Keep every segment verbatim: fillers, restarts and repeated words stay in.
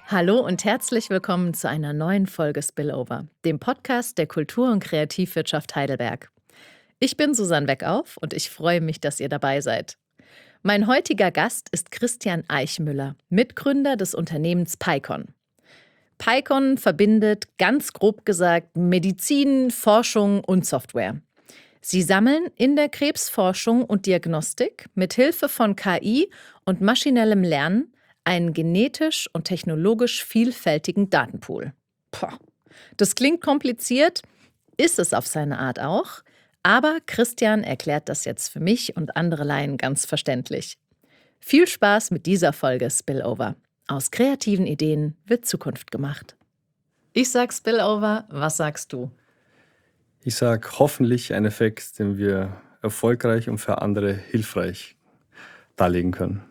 Hallo und herzlich willkommen zu einer neuen Folge Spillover, dem Podcast der Kultur- und Kreativwirtschaft Heidelberg. Ich bin Susanne Weckauf und ich freue mich, dass ihr dabei seid. Mein heutiger Gast ist Christian Eichmüller, Mitgründer des Unternehmens PyCon. PyCon verbindet, ganz grob gesagt, Medizin, Forschung und Software. Sie sammeln in der Krebsforschung und Diagnostik mit Hilfe von K I und maschinellem Lernen einen genetisch und technologisch vielfältigen Datenpool. Poh. Das klingt kompliziert, ist es auf seine Art auch, aber Christian erklärt das jetzt für mich und andere Laien ganz verständlich. Viel Spaß mit dieser Folge Spillover. Aus kreativen Ideen wird Zukunft gemacht. Ich sag Spillover, was sagst du? Ich sage hoffentlich einen Effekt, den wir erfolgreich und für andere hilfreich darlegen können.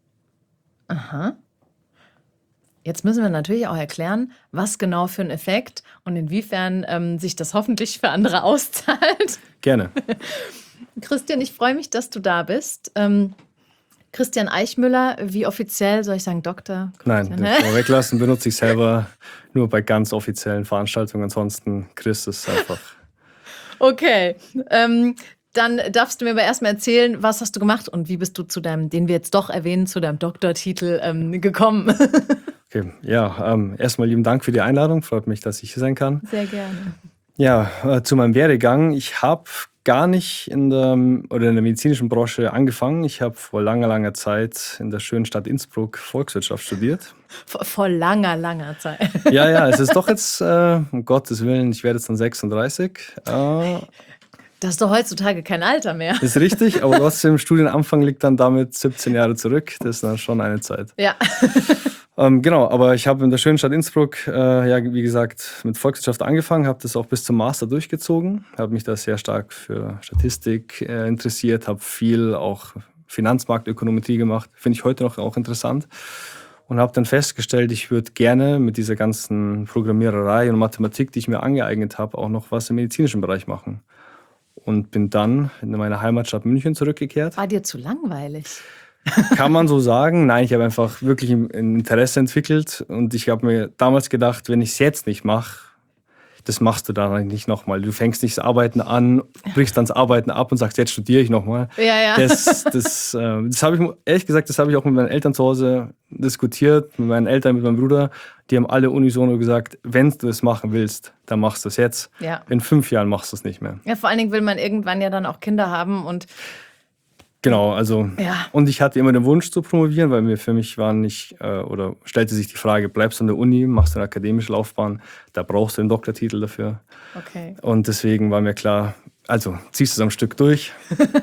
Aha. Jetzt müssen wir natürlich auch erklären, was genau für ein Effekt und inwiefern ähm, sich das hoffentlich für andere auszahlt. Gerne. Christian, ich freue mich, dass du da bist. Ähm, Christian Eichmüller, wie offiziell soll ich sagen, Doktor? Nein, Christian, das mal weglassen, benutze ich selber nur bei ganz offiziellen Veranstaltungen. Ansonsten Chris ist einfach. Okay, ähm, dann darfst du mir aber erstmal erzählen, was hast du gemacht und wie bist du zu deinem, den wir jetzt doch erwähnen, zu deinem Doktortitel ähm, gekommen? Okay, ja, ähm, erstmal lieben Dank für die Einladung. Freut mich, dass ich hier sein kann. Sehr gerne. Ja, äh, zu meinem Werdegang. Ich habe gar nicht in der, oder in der medizinischen Branche angefangen. Ich habe vor langer, langer Zeit in der schönen Stadt Innsbruck Volkswirtschaft studiert. Vor, vor langer, langer Zeit. Ja, ja, es ist doch jetzt, äh, um Gottes Willen, ich werde jetzt dann sechsunddreißig. Äh, Das ist doch heutzutage kein Alter mehr. Ist richtig, aber trotzdem, Studienanfang liegt dann damit siebzehn Jahre zurück. Das ist dann schon eine Zeit. Ja. Ähm, genau, aber ich habe in der schönen Stadt Innsbruck, äh, ja, wie gesagt, mit Volkswirtschaft angefangen, habe das auch bis zum Master durchgezogen, habe mich da sehr stark für Statistik äh, interessiert, habe viel auch Finanzmarktökonometrie gemacht, finde ich heute noch auch interessant. Und habe dann festgestellt, ich würde gerne mit dieser ganzen Programmiererei und Mathematik, die ich mir angeeignet habe, auch noch was im medizinischen Bereich machen. Und bin dann in meine Heimatstadt München zurückgekehrt. War dir zu langweilig? Kann man so sagen. Nein, ich habe einfach wirklich ein Interesse entwickelt. Und ich habe mir damals gedacht, wenn ich es jetzt nicht mache, das machst du dann nicht nochmal. Du fängst nicht das Arbeiten an, brichst dann das Arbeiten ab und sagst, jetzt studiere ich nochmal. Ja, ja. Das, das, äh, das habe ich, ehrlich gesagt, das habe ich auch mit meinen Eltern zu Hause diskutiert, mit meinen Eltern, mit meinem Bruder. Die haben alle unisono gesagt, wenn du es machen willst, dann machst du es jetzt. Ja. In fünf Jahren machst du es nicht mehr. Ja, vor allen Dingen will man irgendwann ja dann auch Kinder haben und Genau, also ja. Und ich hatte immer den Wunsch zu promovieren, weil mir für mich war nicht, äh, oder stellte sich die Frage, bleibst du an der Uni, machst du eine akademische Laufbahn, da brauchst du den Doktortitel dafür. Okay. Und deswegen war mir klar, also ziehst du es am Stück durch.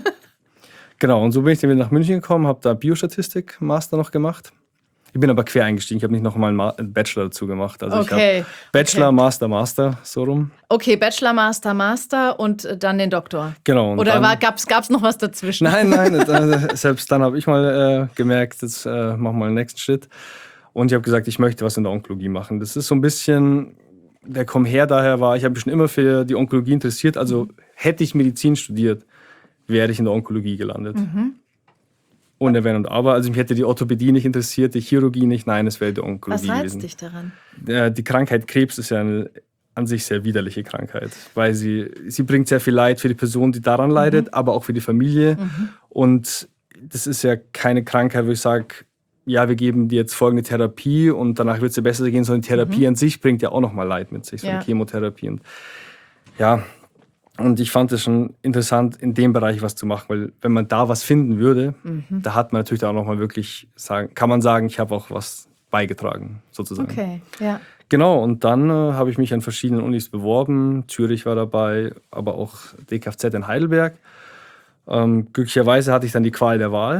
Genau, und so bin ich dann wieder nach München gekommen, habe da Biostatistik-Master noch gemacht. Ich bin aber quer eingestiegen, ich habe nicht noch mal einen, Ma- einen Bachelor dazu gemacht. Also Okay. ich habe Bachelor, Okay. Master, Master, so rum. Okay, Bachelor, Master, Master und äh, dann den Doktor. Genau. und Oder dann- war, gab's, gab's noch was dazwischen? Nein, nein, dann, selbst dann habe ich mal äh, gemerkt, jetzt äh, mach mal den nächsten Schritt. Und ich habe gesagt, ich möchte was in der Onkologie machen. Das ist so ein bisschen, der Komm her daher war, ich habe mich schon immer für die Onkologie interessiert. Also hätte ich Medizin studiert, wäre ich in der Onkologie gelandet. Mhm. Ohne Wenn und Aber. Also mich hätte die Orthopädie nicht interessiert, die Chirurgie nicht. Nein, es wäre die Onkologie Was reizt gewesen. dich daran? Äh, Die Krankheit Krebs ist ja eine an sich sehr widerliche Krankheit, weil sie, sie bringt sehr viel Leid für die Person, die daran leidet, aber auch für die Familie. Mhm. Und das ist ja keine Krankheit, wo ich sage, ja, wir geben dir jetzt folgende Therapie und danach wird es dir besser gehen, sondern die Therapie Mhm. an sich bringt ja auch nochmal Leid mit sich, so Ja. eine Chemotherapie. Und ja, und ich fand es schon interessant, in dem Bereich was zu machen, weil wenn man da was finden würde, Mhm. da hat man natürlich auch nochmal wirklich, sagen, kann man sagen, ich habe auch was beigetragen, sozusagen. Okay, ja. Genau, und dann äh, habe ich mich an verschiedenen Unis beworben. Zürich war dabei, aber auch D K F Z in Heidelberg. Ähm, glücklicherweise hatte ich dann die Qual der Wahl.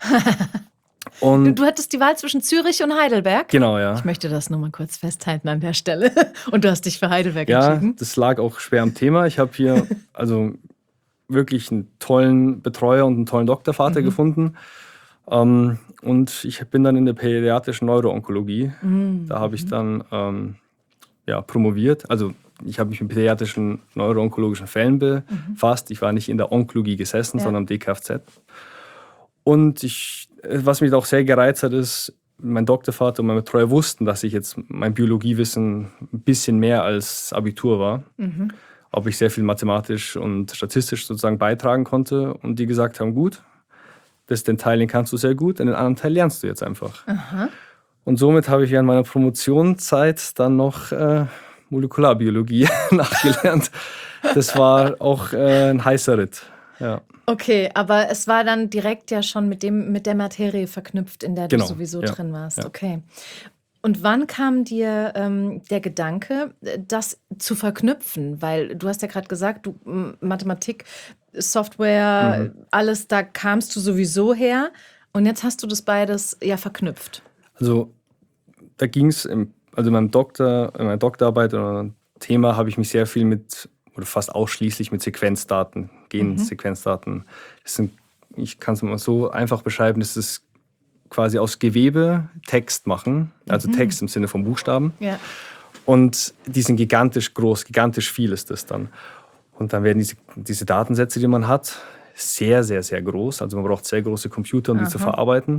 Du, Und du hattest die Wahl zwischen Zürich und Heidelberg? genau, ja. Ich möchte das nur mal kurz festhalten an der Stelle. Und du hast dich für Heidelberg Ja, entschieden? das lag auch schwer am Thema. Ich habe hier also wirklich einen tollen Betreuer und einen tollen Doktorvater Mhm. gefunden. Ähm, und ich bin dann in der pädiatrischen Neuroonkologie. Mhm. Da habe ich dann ähm, ja, promoviert. Also ich habe mich mit pädiatrischen neuroonkologischen Fällen befasst. Ich war nicht in der Onkologie gesessen, Ja. sondern am D K F Z. Und ich, was mich auch sehr gereizt hat, ist, mein Doktorvater und mein Betreuer wussten, dass ich jetzt mein Biologiewissen ein bisschen mehr als Abitur war. Mhm. Ob ich sehr viel mathematisch und statistisch sozusagen beitragen konnte. Und die gesagt haben, gut, das, den Teil, den kannst du sehr gut, den anderen Teil lernst du jetzt einfach. Aha. Und somit habe ich während meiner Promotionszeit dann noch äh, Molekularbiologie nachgelernt. Das war auch äh, ein heißer Ritt. Ja. Okay, aber es war dann direkt ja schon mit dem, mit der Materie verknüpft, in der genau. du sowieso ja. drin warst. Ja. Okay. Und wann kam dir ähm, der Gedanke, das zu verknüpfen? Weil du hast ja gerade gesagt, du Mathematik, Software, mhm. alles, da kamst du sowieso her. Und jetzt hast du das beides ja verknüpft. Also da ging es, also in meinem Doktor, in meiner Doktorarbeit oder Thema habe ich mich sehr viel mit, oder fast ausschließlich mit Sequenzdaten, Gensequenzdaten. Das sind, ich kann es mal so einfach beschreiben, das ist quasi aus Gewebe Text machen, also mhm. Text im Sinne von Buchstaben. Ja. Und die sind gigantisch groß, gigantisch viel ist das dann. Und dann werden diese, diese Datensätze, die man hat, sehr, sehr, sehr groß. Also man braucht sehr große Computer, um Aha. die zu verarbeiten.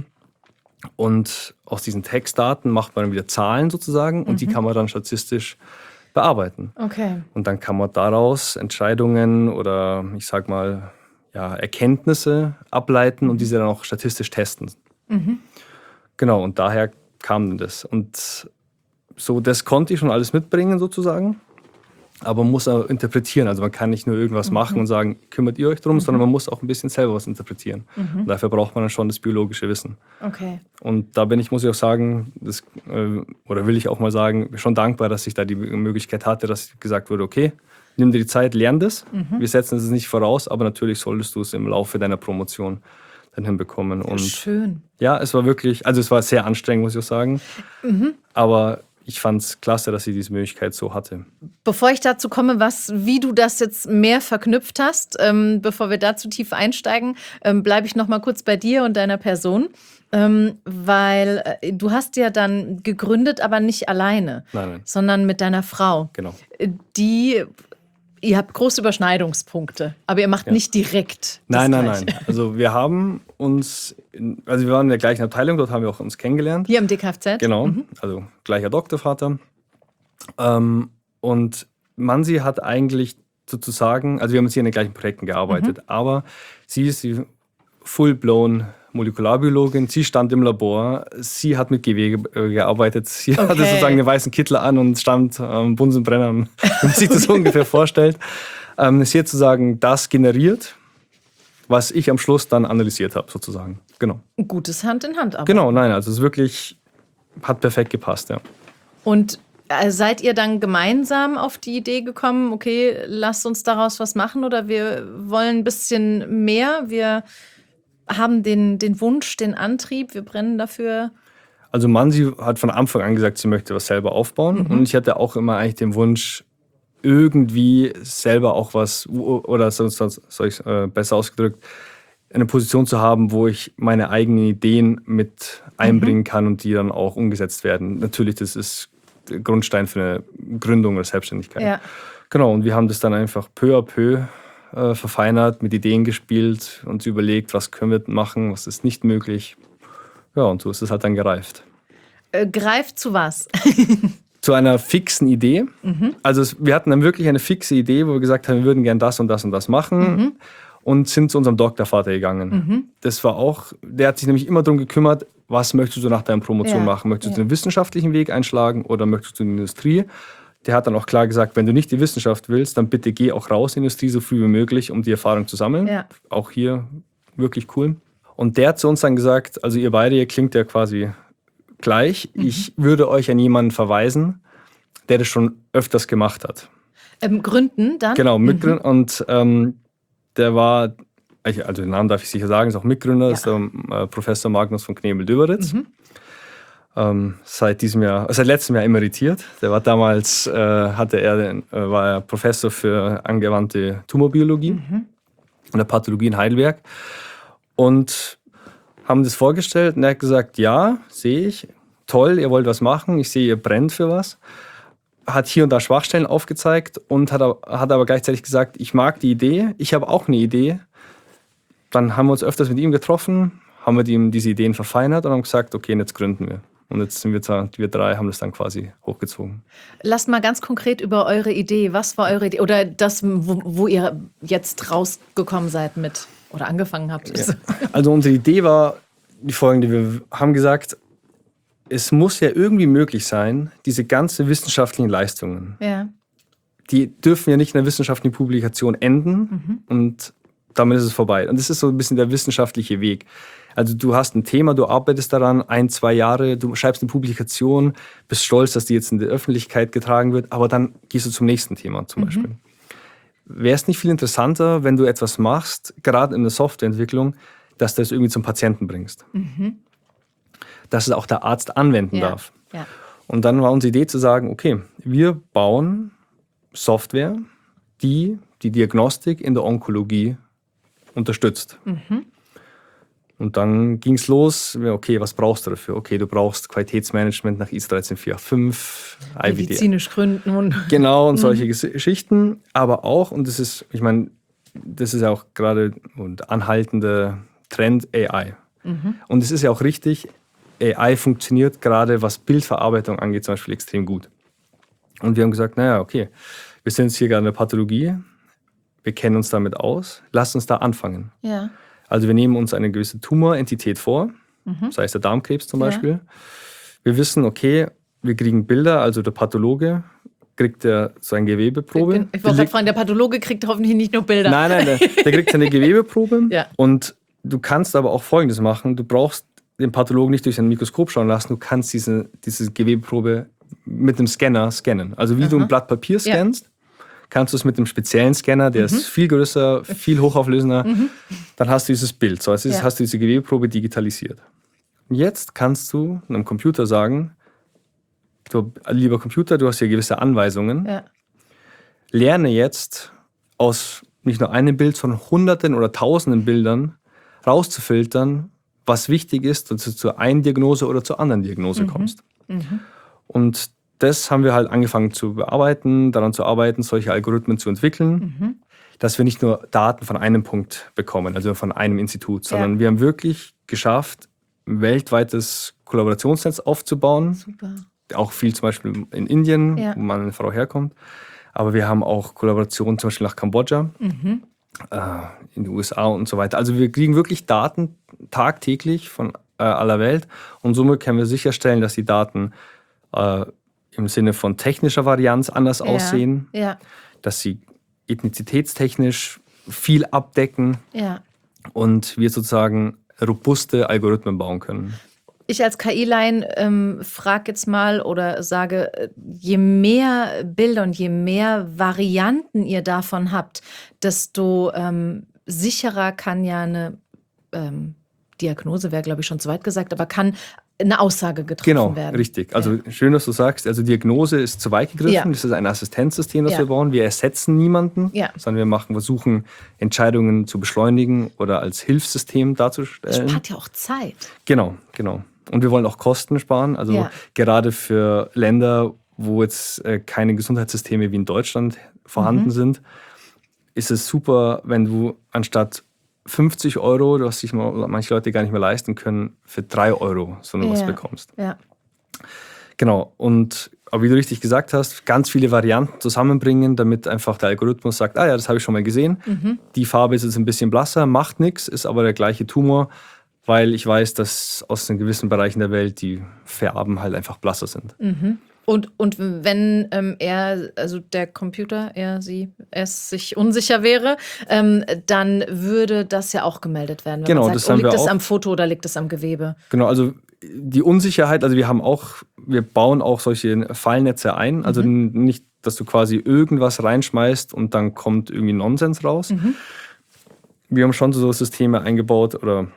Und aus diesen Textdaten macht man dann wieder Zahlen sozusagen und mhm. die kann man dann statistisch bearbeiten. Okay. Und dann kann man daraus Entscheidungen oder ich sag mal ja, Erkenntnisse ableiten mhm. und diese dann auch statistisch testen. Mhm. Genau, und daher kam das. Und so, das konnte ich schon alles mitbringen sozusagen, aber man muss auch interpretieren. Also man kann nicht nur irgendwas mhm. machen und sagen, kümmert ihr euch drum, mhm. sondern man muss auch ein bisschen selber was interpretieren. Mhm. Und dafür braucht man dann schon das biologische Wissen. Okay. Und da bin ich, muss ich auch sagen, das, äh, oder will ich auch mal sagen, schon dankbar, dass ich da die Möglichkeit hatte, dass gesagt wurde, okay, nimm dir die Zeit, lern das. Mhm. Wir setzen es nicht voraus, aber natürlich solltest du es im Laufe deiner Promotion dann hinbekommen. Und schön. Ja, es war wirklich, also es war sehr anstrengend, muss ich auch sagen. Mhm. Aber ich fand es klasse, dass ich diese Möglichkeit so hatte. Bevor ich dazu komme, was, wie du das jetzt mehr verknüpft hast, ähm, bevor wir da zu tief einsteigen, ähm, bleibe ich noch mal kurz bei dir und deiner Person. Ähm, weil äh, du hast ja dann gegründet, aber nicht alleine, nein, nein. sondern mit deiner Frau. Genau. Die... Ihr habt große Überschneidungspunkte, aber ihr macht ja. nicht direkt das Nein, nein, Gleiche. nein. Also wir haben uns, in, also wir waren in der gleichen Abteilung, dort haben wir auch uns kennengelernt. Hier im D K F Z? Genau, mhm. also gleicher Doktorvater. Ähm, und Mansi hat eigentlich sozusagen, also wir haben jetzt hier in den gleichen Projekten gearbeitet, mhm. aber sie ist die full-blown Molekularbiologin, sie stand im Labor, sie hat mit Gewebe äh, gearbeitet, sie okay. hatte sozusagen einen weißen Kittel an und stand am ähm, Bunsenbrenner, wenn man sich das so ungefähr vorstellt. Ähm, sie hat sozusagen das generiert, was ich am Schluss dann analysiert habe, sozusagen. Genau. Ein gutes Hand in Hand. Aber. Genau, nein, also es wirklich hat perfekt gepasst, ja. Und äh, seid ihr dann gemeinsam auf die Idee gekommen, okay, lasst uns daraus was machen oder wir wollen ein bisschen mehr, wir haben den, den Wunsch, den Antrieb, wir brennen dafür? Also Mansi hat von Anfang an gesagt, sie möchte was selber aufbauen. Mhm. Und ich hatte auch immer eigentlich den Wunsch, irgendwie selber auch was, oder sonst soll ich äh, besser ausgedrückt, eine Position zu haben, wo ich meine eigenen Ideen mit einbringen kann und die dann auch umgesetzt werden. Natürlich, das ist der Grundstein für eine Gründung oder Selbstständigkeit. Ja. Genau, und wir haben das dann einfach peu à peu Äh, verfeinert, mit Ideen gespielt, uns überlegt, was können wir machen, was ist nicht möglich. Ja, und so ist es halt dann gereift. Äh, greift zu was? Zu einer fixen Idee. Mhm. Also es, wir hatten dann wirklich eine fixe Idee, wo wir gesagt haben, wir würden gerne das und das und das machen mhm. und sind zu unserem Doktorvater gegangen. Mhm. Das war auch, der hat sich nämlich immer darum gekümmert, was möchtest du nach deiner Promotion ja. machen? Möchtest du ja. den wissenschaftlichen Weg einschlagen oder möchtest du in die Industrie? Der hat dann auch klar gesagt, wenn du nicht die Wissenschaft willst, dann bitte geh auch raus in die Industrie so früh wie möglich, um die Erfahrung zu sammeln. Ja. Auch hier wirklich cool. Und der hat zu uns dann gesagt, also ihr beide, ihr klingt ja quasi gleich. Mhm. Ich würde euch an jemanden verweisen, der das schon öfters gemacht hat. Ähm, gründen dann? Genau, mitgründen. Mhm. Und ähm, der war, also den Namen darf ich sicher sagen, ist auch Mitgründer, ja. ist der äh, Professor Magnus von Knebel-Döberitz. Mhm. Ähm, seit diesem Jahr, seit letztem Jahr emeritiert. Der war damals, äh, hatte er, äh, war er Professor für angewandte Tumorbiologie mhm. an der Pathologie in Heidelberg und haben das vorgestellt und er hat gesagt, ja, sehe ich, toll, ihr wollt was machen, ich sehe, ihr brennt für was. Hat hier und da Schwachstellen aufgezeigt und hat, hat aber gleichzeitig gesagt, ich mag die Idee, ich habe auch eine Idee. Dann haben wir uns öfters mit ihm getroffen, haben wir die, diese Ideen verfeinert und haben gesagt, okay, und jetzt gründen wir. Und jetzt sind wir, wir drei, haben das dann quasi hochgezogen. Lasst mal ganz konkret über eure Idee. Was war eure Idee? Oder das, wo, wo ihr jetzt rausgekommen seid mit oder angefangen habt. Ja. Also unsere Idee war die folgende. Wir haben gesagt, es muss ja irgendwie möglich sein, diese ganzen wissenschaftlichen Leistungen, ja. die dürfen ja nicht in der wissenschaftlichen Publikation enden Mhm. und damit ist es vorbei. Und das ist so ein bisschen der wissenschaftliche Weg. Also du hast ein Thema, du arbeitest daran ein, zwei Jahre, du schreibst eine Publikation, bist stolz, dass die jetzt in die Öffentlichkeit getragen wird, aber dann gehst du zum nächsten Thema zum Mhm. Beispiel. Wäre es nicht viel interessanter, wenn du etwas machst, gerade in der Softwareentwicklung, dass du es irgendwie zum Patienten bringst? Mhm. Dass es auch der Arzt anwenden Ja. darf. Ja. Und dann war unsere Idee zu sagen, okay, wir bauen Software, die die Diagnostik in der Onkologie unterstützt. Mhm. Und dann ging es los, okay, was brauchst du dafür? Okay, du brauchst Qualitätsmanagement nach I S O dreizehn vier acht fünf, I V D R. Medizinisch gründen und Genau, und solche Ges- Geschichten. Aber auch, und das ist, ich meine, das ist ja auch gerade ein anhaltender Trend, A I. Mhm. Und es ist ja auch richtig, A I funktioniert gerade, was Bildverarbeitung angeht, zum Beispiel extrem gut. Und wir haben gesagt, naja, okay, wir sind jetzt hier gerade in der Pathologie, wir kennen uns damit aus, lasst uns da anfangen. Ja. Also wir nehmen uns eine gewisse Tumorentität vor, Mhm. sei es der Darmkrebs zum Ja. Beispiel. Wir wissen, okay, wir kriegen Bilder, also der Pathologe kriegt der so eine Gewebeprobe. Ich wollte Die gerade liegt- fragen, der Pathologe kriegt hoffentlich nicht nur Bilder. Nein, nein, der, der kriegt seine Gewebeprobe. Ja. Und du kannst aber auch Folgendes machen. Du brauchst den Pathologen nicht durch ein Mikroskop schauen lassen. Du kannst diese, diese Gewebeprobe mit einem Scanner scannen. Also wie Aha. du ein Blatt Papier Ja. scannst, kannst du es mit einem speziellen Scanner, der ist viel größer, viel hochauflösender. Dann hast du dieses Bild. So, als Ja. hast du diese Gewebeprobe digitalisiert. Jetzt kannst du einem Computer sagen, du, lieber Computer, du hast hier gewisse Anweisungen. Ja. Lerne jetzt aus nicht nur einem Bild, sondern hunderten oder tausenden Bildern rauszufiltern, was wichtig ist, dass du zur einen Diagnose oder zur anderen Diagnose kommst. Mhm. Und das haben wir halt angefangen zu bearbeiten, daran zu arbeiten, solche Algorithmen zu entwickeln, Mhm. dass wir nicht nur Daten von einem Punkt bekommen, also von einem Institut, sondern Ja. wir haben wirklich geschafft, ein weltweites Kollaborationsnetz aufzubauen. Super. Auch viel zum Beispiel in Indien, Ja. wo meine Frau herkommt. Aber wir haben auch Kollaborationen zum Beispiel nach Kambodscha, Mhm. äh, in die U S A und so weiter. Also wir kriegen wirklich Daten tagtäglich von äh, aller Welt und somit können wir sicherstellen, dass die Daten äh, im Sinne von technischer Varianz anders aussehen, Ja. dass sie ethnizitätstechnisch viel abdecken Ja. und wir sozusagen robuste Algorithmen bauen können. Ich als K I-Lein ähm, frage jetzt mal oder sage, äh, je mehr Bilder und je mehr Varianten ihr davon habt, desto ähm, sicherer kann ja eine ähm, Diagnose, wäre glaube ich schon zu weit gesagt, aber kann eine Aussage getroffen Genau, werden. richtig. Also schön, dass du sagst, also Diagnose ist zu weit gegriffen. Ja. Das ist ein Assistenzsystem, das Ja. wir bauen. Wir ersetzen niemanden, Ja. sondern wir machen, versuchen, Entscheidungen zu beschleunigen oder als Hilfssystem Das darzustellen. spart ja auch Zeit. Genau, genau. Und wir wollen auch Kosten sparen. Also Ja. gerade für Länder, wo jetzt äh, keine Gesundheitssysteme wie in Deutschland vorhanden Mhm. sind, ist es super, wenn du anstatt fünfzig Euro, was sich mal- manche Leute gar nicht mehr leisten können, für drei Euro so eine was Ja. bekommst. Ja. Genau. Und aber wie du richtig gesagt hast, ganz viele Varianten zusammenbringen, damit einfach der Algorithmus sagt, ah ja, das habe ich schon mal gesehen. Mhm. Die Farbe ist jetzt ein bisschen blasser, macht nichts, ist aber der gleiche Tumor, weil ich weiß, dass aus den gewissen Bereichen der Welt die Farben halt einfach blasser sind. Mhm. Und, und wenn ähm, er, also der Computer, er, sie, es sich unsicher wäre, ähm, dann würde das ja auch gemeldet werden. Wenn Genau, man sagt, das oh, haben liegt wir das auch. am Foto oder liegt das am Gewebe? Genau, also die Unsicherheit, also wir haben auch, wir bauen auch solche Fallnetze ein, also Mhm. nicht, dass du quasi irgendwas reinschmeißt und dann kommt irgendwie Nonsens raus. Mhm. Wir haben schon so Systeme eingebaut oder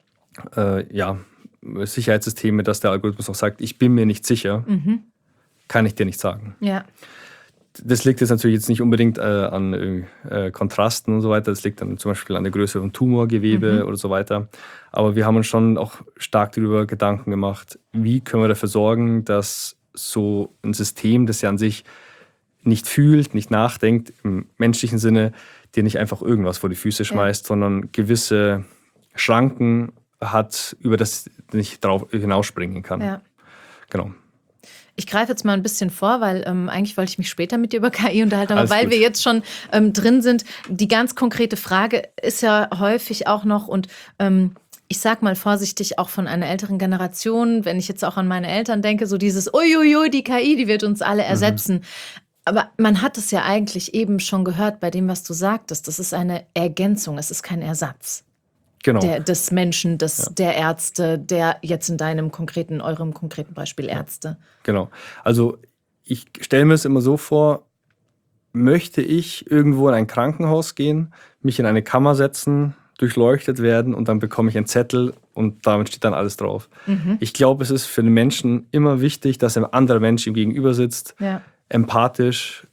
äh, ja, Sicherheitssysteme, dass der Algorithmus auch sagt, ich bin mir nicht sicher, Mhm. kann ich dir nicht sagen. Ja. Das liegt jetzt natürlich jetzt nicht unbedingt äh, an äh, Kontrasten und so weiter. Das liegt dann zum Beispiel an der Größe von Tumorgewebe Mhm. oder so weiter. Aber wir haben uns schon auch stark darüber Gedanken gemacht, wie können wir dafür sorgen, dass so ein System, das ja an sich nicht fühlt, nicht nachdenkt, im menschlichen Sinne, dir nicht einfach irgendwas vor die Füße schmeißt, sondern gewisse Schranken hat, über das nicht drauf hinausspringen kann. Ja. Genau. Ich greife jetzt mal ein bisschen vor, weil ähm, eigentlich wollte ich mich später mit dir über K I unterhalten, aber Alles weil gut. wir jetzt schon ähm, drin sind, die ganz konkrete Frage ist ja häufig auch noch und ähm, ich sag mal vorsichtig auch von einer älteren Generation, wenn ich jetzt auch an meine Eltern denke, so dieses uiuiui, die K I, die wird uns alle ersetzen. Mhm. Aber man hat es ja eigentlich eben schon gehört bei dem, was du sagtest. Das ist eine Ergänzung, es ist kein Ersatz. Genau. Der, des Menschen, des, Ja. der Ärzte, der jetzt in deinem konkreten, eurem konkreten Beispiel Ärzte. Genau. Also ich stelle mir es immer so vor, möchte ich irgendwo in ein Krankenhaus gehen, mich in eine Kammer setzen, durchleuchtet werden und dann bekomme ich einen Zettel und damit steht dann alles drauf. Mhm. Ich glaube, es ist für den Menschen immer wichtig, dass ein anderer Mensch ihm gegenüber sitzt, ja. empathisch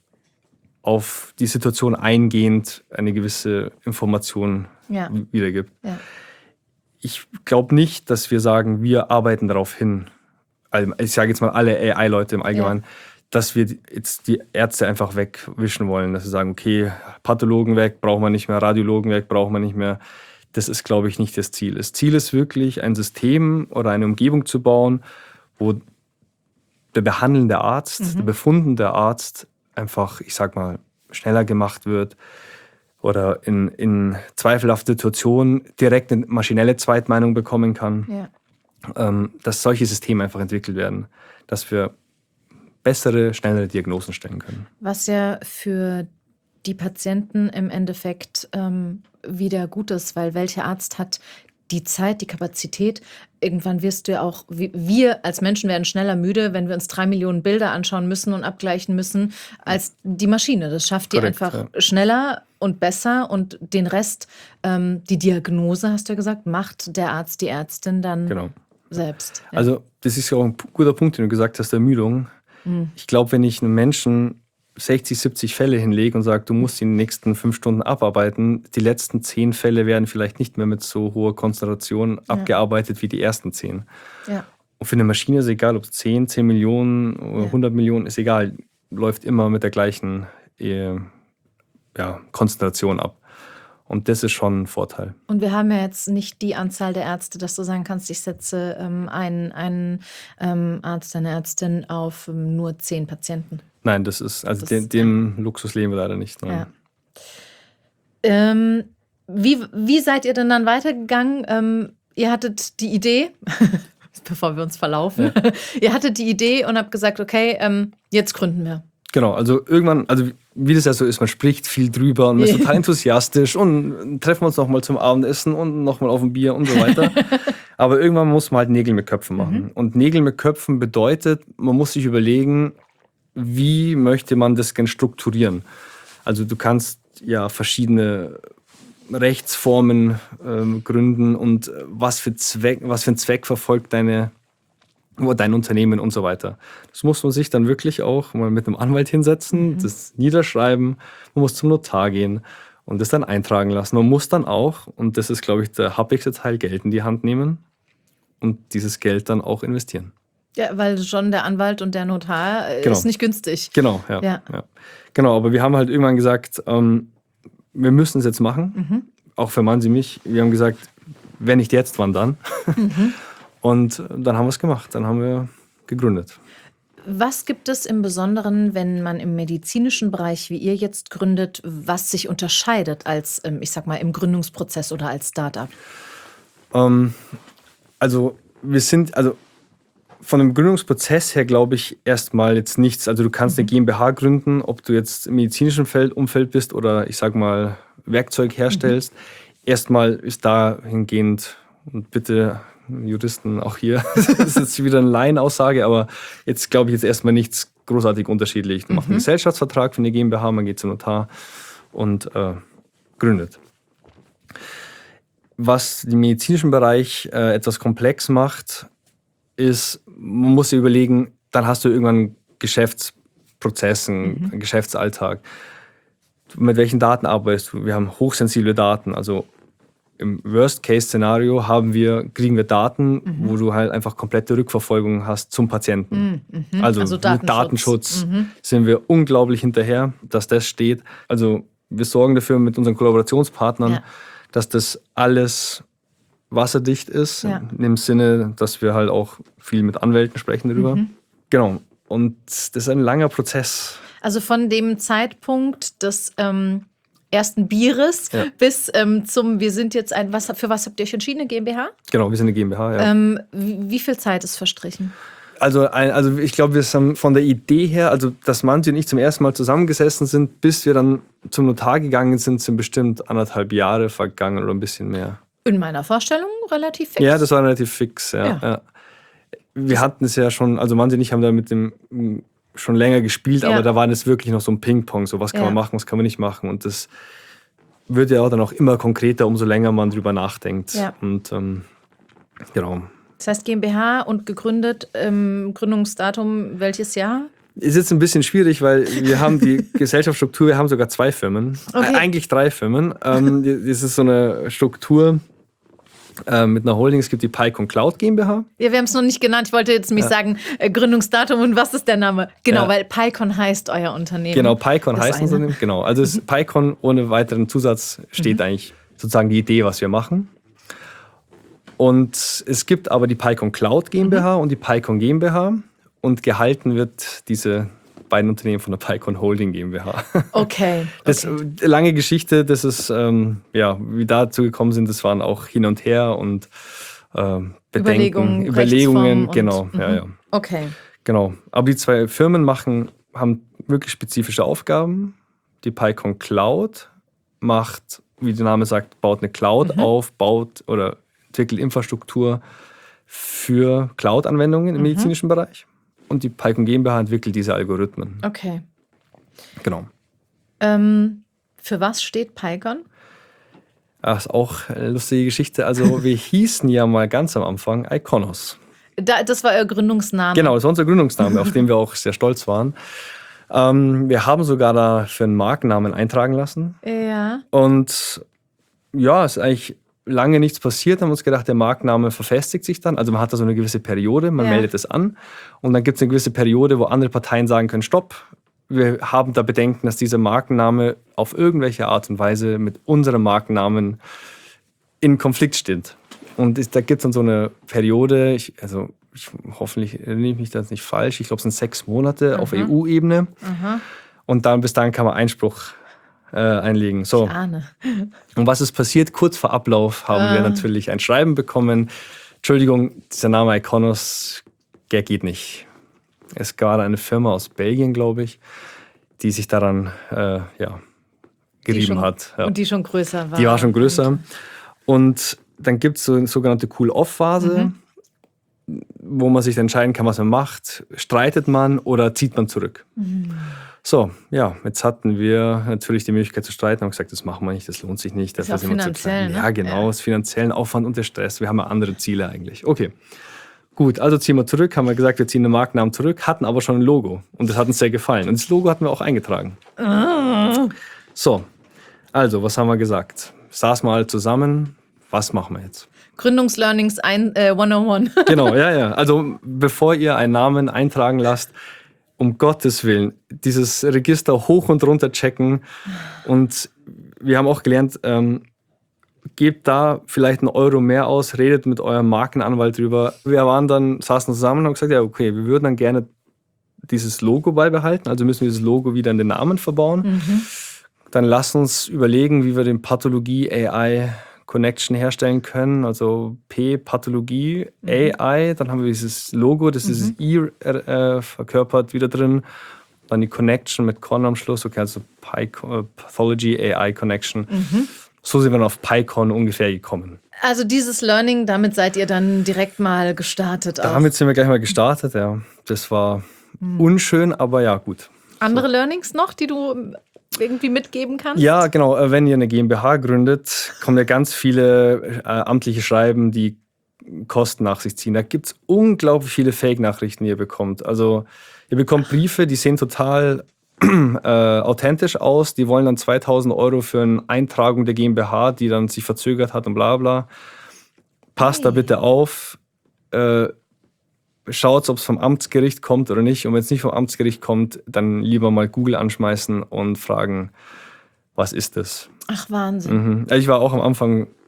auf die Situation eingehend eine gewisse Information ja. wiedergibt. Ja. Ich glaube nicht, dass wir sagen, wir arbeiten darauf hin, also ich sage jetzt mal alle A I-Leute im Allgemeinen, ja. dass wir jetzt die Ärzte einfach wegwischen wollen, dass wir sagen, okay, Pathologen weg, brauchen wir nicht mehr, Radiologen weg, brauchen wir nicht mehr. Das ist, glaube ich, nicht das Ziel. Das Ziel ist wirklich, ein System oder eine Umgebung zu bauen, wo der behandelnde Arzt, mhm. der befundende Arzt einfach, ich sag mal, schneller gemacht wird oder in, in zweifelhaften Situationen direkt eine maschinelle Zweitmeinung bekommen kann. Ja. Ähm, dass solche Systeme einfach entwickelt werden, dass wir bessere, schnellere Diagnosen stellen können. Was ja für die Patienten im Endeffekt ähm, wieder gut ist, weil welcher Arzt hat die Zeit, die Kapazität? Irgendwann wirst du ja auch, wir als Menschen werden schneller müde, wenn wir uns drei Millionen Bilder anschauen müssen und abgleichen müssen, als die Maschine. Das schafft die Korrekt, einfach ja. schneller und besser und den Rest, ähm, die Diagnose, hast du ja gesagt, macht der Arzt, die Ärztin dann genau. selbst. Ja. Also das ist ja auch ein guter Punkt, den du gesagt hast, Ermüdung. Mhm. Ich glaube, wenn ich einem Menschen sechzig, siebzig Fälle hinlege und sage, du musst die nächsten fünf Stunden abarbeiten, die letzten zehn Fälle werden vielleicht nicht mehr mit so hoher Konzentration ja. abgearbeitet wie die ersten zehn. Ja. Und für eine Maschine ist es egal, ob es zehn, zehn Millionen oder ja. hundert Millionen, ist egal, läuft immer mit der gleichen äh, ja, Konzentration ab. Und das ist schon ein Vorteil. Und wir haben ja jetzt nicht die Anzahl der Ärzte, dass du sagen kannst, ich setze ähm, einen, einen ähm, Arzt, eine Ärztin auf ähm, nur zehn Patienten. Nein, das ist, also das dem, dem ja. Luxus leben wir leider nicht. Ja. Ähm, wie, wie seid ihr denn dann weitergegangen? Ähm, ihr hattet die Idee, bevor wir uns verlaufen, ja. ihr hattet die Idee und habt gesagt, okay, ähm, jetzt gründen wir. Genau, also irgendwann, also wie das ja so ist, man spricht viel drüber und man ist total enthusiastisch und treffen wir uns nochmal zum Abendessen und nochmal auf ein Bier und so weiter. Aber irgendwann muss man halt Nägel mit Köpfen machen. Mhm. Und Nägel mit Köpfen bedeutet, man muss sich überlegen, wie möchte man das denn strukturieren? Also du kannst ja verschiedene Rechtsformen ähm, gründen und was für Zweck, was für einen Zweck verfolgt deine dein Unternehmen und so weiter. Das muss man sich dann wirklich auch mal mit einem Anwalt hinsetzen, mhm. das niederschreiben, man muss zum Notar gehen und das dann eintragen lassen. Man muss dann auch, und das ist, glaube ich, der happigste Teil, Geld in die Hand nehmen und dieses Geld dann auch investieren. Ja, weil schon der Anwalt und der Notar genau. ist nicht günstig. Genau, ja, ja. ja. Genau, aber wir haben halt irgendwann gesagt, ähm, wir müssen es jetzt machen, mhm. auch für Mansi mich. Wir haben gesagt, wenn nicht jetzt, wann dann? Mhm. Und dann haben wir es gemacht, dann haben wir gegründet. Was gibt es im Besonderen, wenn man im medizinischen Bereich, wie ihr jetzt gründet, was sich unterscheidet als, ich sag mal, im Gründungsprozess oder als Start-up? Ähm, also wir sind, also von dem Gründungsprozess her glaube ich erstmal jetzt nichts. Also du kannst eine GmbH gründen, ob du jetzt im medizinischen Feld, Umfeld bist oder ich sag mal Werkzeug herstellst. Mhm. Erstmal ist dahingehend, und bitte Juristen auch hier, das ist jetzt wieder eine Laienaussage, aber jetzt glaube ich jetzt erstmal nichts großartig unterschiedlich. Man mhm. macht einen Gesellschaftsvertrag für eine GmbH, man geht zum Notar und äh, gründet. Was den medizinischen Bereich äh, etwas komplex macht, ist, man muss sich überlegen, dann hast du irgendwann einen Geschäftsprozess, einen mhm. Geschäftsalltag. Mit welchen Daten arbeitest du? Wir haben hochsensible Daten, also im Worst-Case-Szenario haben wir, kriegen wir Daten, mhm. wo du halt einfach komplette Rückverfolgung hast zum Patienten. Mhm. Also, also Datenschutz, mit Datenschutz mhm. sind wir unglaublich hinterher, dass das steht. Also wir sorgen dafür mit unseren Kollaborationspartnern, ja. dass das alles wasserdicht ist, Ja. in dem Sinne, dass wir halt auch viel mit Anwälten sprechen darüber. Mhm. Genau. Und das ist ein langer Prozess. Also von dem Zeitpunkt des ähm, ersten Bieres Ja. bis ähm, zum, wir sind jetzt ein, was, für was habt ihr euch entschieden, eine GmbH? Genau, wir sind eine GmbH, ja. Ähm, wie, wie viel Zeit ist verstrichen? Also, ein, also ich glaube, wir haben von der Idee her, also dass Manti und ich zum ersten Mal zusammengesessen sind, bis wir dann zum Notar gegangen sind, sind bestimmt anderthalb Jahre vergangen oder ein bisschen mehr. In meiner Vorstellung relativ fix. Ja, das war relativ fix, ja. Ja. ja. Wir hatten es ja schon, also Manti und ich haben da mit dem m, schon länger gespielt, Ja. aber da war es wirklich noch so ein Ping-Pong, so was kann Ja. man machen, was kann man nicht machen. Und das wird ja auch dann auch immer konkreter, umso länger man drüber nachdenkt. Ja. Und ähm, genau. Das heißt GmbH und gegründet, ähm, Gründungsdatum welches Jahr? Ist jetzt ein bisschen schwierig, weil wir haben die Gesellschaftsstruktur, wir haben sogar zwei Firmen, Okay. äh, eigentlich drei Firmen. Ähm, die- das ist so eine Struktur äh, mit einer Holding. Es gibt die PyCon Cloud GmbH. Ja, wir haben es noch nicht genannt. Ich wollte jetzt nämlich sagen, äh, Gründungsdatum und was ist der Name? Genau, Ja. weil PyCon heißt euer Unternehmen. Genau, PyCon Das heißt eine. unser Unternehmen. Genau, also es, PyCon ohne weiteren Zusatz steht eigentlich sozusagen die Idee, was wir machen. Und es gibt aber die PyCon Cloud GmbH und die PyCon GmbH und gehalten wird diese beiden Unternehmen von der PyCon Holding GmbH. Okay. Das okay. ist eine lange Geschichte, das ist, ähm, ja, wie wir dazu gekommen sind, das waren auch hin und her und ähm, Bedenken, Überlegungen, Überlegungen, Rechtsform genau, und- ja, mhm. ja, Okay. genau. Aber die zwei Firmen machen, haben wirklich spezifische Aufgaben. Die PyCon Cloud macht, wie der Name sagt, baut eine Cloud auf, baut oder entwickelt Infrastruktur für Cloud-Anwendungen im medizinischen Bereich. Und die PyCon GmbH entwickelt diese Algorithmen. Okay. Genau. Ähm, für was steht PyCon? Das ist auch eine lustige Geschichte. Also wir hießen ja mal ganz am Anfang Iconos. Da, das war euer Gründungsname. Genau, das war unser Gründungsname, auf den wir auch sehr stolz waren. Ähm, wir haben sogar dafür einen Markennamen eintragen lassen. Ja. Und ja, es ist eigentlich lange nichts passiert. Haben uns gedacht, der Markenname verfestigt sich dann. Also man hat da so eine gewisse Periode, man Ja. meldet es an. Und dann gibt es eine gewisse Periode, wo andere Parteien sagen können, stopp. Wir haben da Bedenken, dass dieser Markenname auf irgendwelche Art und Weise mit unserem Markennamen in Konflikt steht. Und ist, da gibt es dann so eine Periode, ich, also ich, hoffentlich erinnere ich mich da jetzt nicht falsch, ich glaube es sind sechs Monate auf E U-Ebene. Und dann bis dahin kann man Einspruch äh, einlegen. So. Ahne. Und was ist passiert? Kurz vor Ablauf haben wir natürlich ein Schreiben bekommen. Entschuldigung, dieser Name Iconos, der geht nicht. Es gab eine Firma aus Belgien, glaube ich, die sich daran äh, ja, Die gerieben schon, hat. Ja. Und die schon größer war. Die war schon größer. Und dann gibt es so eine sogenannte Cool-Off-Phase, wo man sich entscheiden kann, was man macht. Streitet man oder zieht man zurück? So, ja, jetzt hatten wir natürlich die Möglichkeit zu streiten und gesagt, das machen wir nicht, das lohnt sich nicht. Ist dafür auch sind wir zu finanziell, klein. ne? Ja, genau, Ja. das finanziellen Aufwand und der Stress. Wir haben ja andere Ziele eigentlich. Okay, gut, also ziehen wir zurück, haben wir gesagt, wir ziehen den Markennamen zurück, hatten aber schon ein Logo und das hat uns sehr gefallen. Und das Logo hatten wir auch eingetragen. So, also, was haben wir gesagt? Saß mal zusammen, was machen wir jetzt? Gründungslearnings ein, äh, hunderteins. Genau, ja, ja. Also bevor ihr einen Namen eintragen lasst, um Gottes Willen, dieses Register hoch und runter checken. Und wir haben auch gelernt, ähm, gebt da vielleicht einen Euro mehr aus, redet mit eurem Markenanwalt drüber. Wir waren dann, saßen zusammen und haben gesagt, ja, okay, wir würden dann gerne dieses Logo beibehalten, also müssen wir dieses Logo wieder in den Namen verbauen. Dann lasst uns überlegen, wie wir den Pathologie-A I Connection herstellen können, also P, Pathologie, A I, dann haben wir dieses Logo, das ist dieses I äh, verkörpert wieder drin, dann die Connection mit Con am Schluss, okay, also Py, äh, Pathology A I Connection. So sind wir dann auf PyCon ungefähr gekommen. Also dieses Learning, damit seid ihr dann direkt mal gestartet. Auch. Damit sind wir gleich mal gestartet, ja. Das war unschön, aber ja, gut. Andere Learnings noch, die du irgendwie mitgeben kannst? Ja, genau. äh, Wenn ihr eine GmbH gründet, kommen ja ganz viele äh, amtliche Schreiben, die Kosten nach sich ziehen. Da gibt es unglaublich viele Fake-Nachrichten, die ihr bekommt. Also ihr bekommt Briefe, die sehen total äh, authentisch aus. Die wollen dann zweitausend Euro für eine Eintragung der GmbH, die dann sich verzögert hat und bla bla. Passt da bitte auf. Äh, Schaut, ob es vom Amtsgericht kommt oder nicht. Und wenn es nicht vom Amtsgericht kommt, dann lieber mal Google anschmeißen und fragen, was ist das? Ach, Wahnsinn. Mhm. Ich war auch am Anfang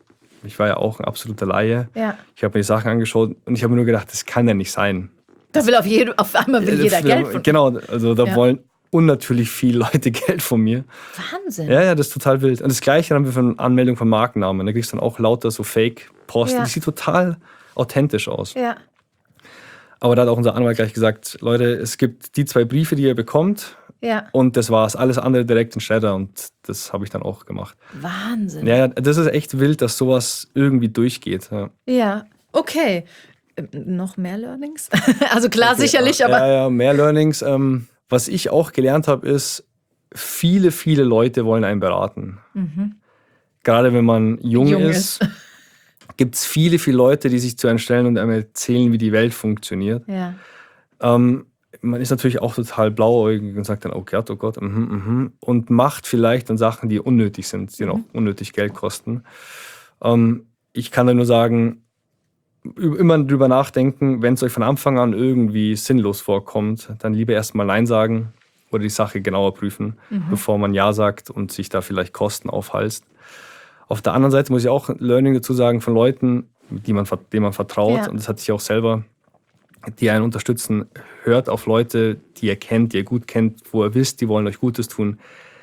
ich war ja auch ein absoluter Laie. Ja. Ich habe mir die Sachen angeschaut und ich habe mir nur gedacht, das kann ja nicht sein. Da will auf, jeden, auf einmal will jeder Geld von Genau, also da ja. wollen unnatürlich viele Leute Geld von mir. Wahnsinn. Ja, ja, das ist total wild. Und das Gleiche haben wir von Anmeldung von Markennamen. Da kriegst du dann auch lauter so Fake-Post. Ja. Die sieht total authentisch aus. Ja. Aber da hat auch unser Anwalt gleich gesagt, Leute, es gibt die zwei Briefe, die ihr bekommt. Ja. Und das war's. Alles andere direkt in Shredder. Und das habe ich dann auch gemacht. Wahnsinn. Ja, ja, das ist echt wild, dass sowas irgendwie durchgeht. Ja, ja. Okay. Ähm, noch mehr Learnings? Also klar, okay, sicherlich, ja, aber... Ja, ja, mehr Learnings. Ähm, was ich auch gelernt habe, ist, viele, viele Leute wollen einen beraten. Mhm. Gerade wenn man jung, jung ist, ist. gibt es viele, viele Leute, die sich zu einem stellen und einem erzählen, wie die Welt funktioniert. Ja. Ähm, man ist natürlich auch total blauäugig und sagt dann, oh Gott, oh Gott, mhm, mhm, und macht vielleicht dann Sachen, die unnötig sind, die mhm. auch unnötig Geld kosten. Ähm, ich kann da nur sagen, immer drüber nachdenken, wenn es euch von Anfang an irgendwie sinnlos vorkommt, dann lieber erstmal Nein sagen oder die Sache genauer prüfen, mhm. bevor man Ja sagt und sich da vielleicht Kosten aufhalst. Auf der anderen Seite muss ich auch ein Learning dazu sagen von Leuten, die man, denen man vertraut, ja. und das hatte ich auch selber, die einen unterstützen. Hört auf Leute, die ihr kennt, die ihr gut kennt, wo ihr wisst, die wollen euch Gutes tun.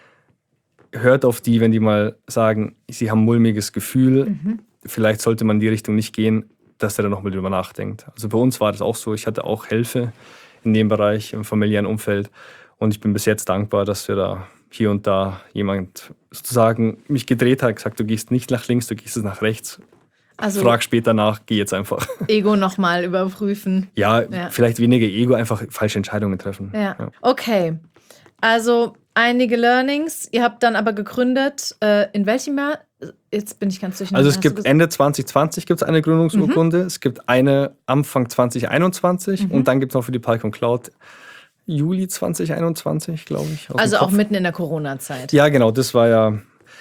Hört auf die, wenn die mal sagen, sie haben ein mulmiges Gefühl, mhm. vielleicht sollte man in die Richtung nicht gehen, dass der dann nochmal drüber nachdenkt. Also bei uns war das auch so, ich hatte auch Hilfe in dem Bereich, im familiären Umfeld, und ich bin bis jetzt dankbar, dass wir da hier und da jemand sozusagen mich gedreht hat, gesagt, du gehst nicht nach links, du gehst jetzt nach rechts. Also frag später nach, geh jetzt einfach. Ego nochmal überprüfen. Ja, ja, vielleicht weniger Ego, einfach falsche Entscheidungen treffen. Ja. Ja. Okay, also einige Learnings. Ihr habt dann aber gegründet, äh, in welchem Jahr? Jetzt bin ich ganz durcheinander. Also es gibt Ende zwanzig zwanzig gibt es eine Gründungsurkunde, mhm. es gibt eine Anfang zwanzig einundzwanzig, mhm. und dann gibt es noch für die PyCon Cloud Juli zwanzig einundzwanzig, glaube ich. Also auch mitten in der Corona-Zeit. Ja, genau, das war ja,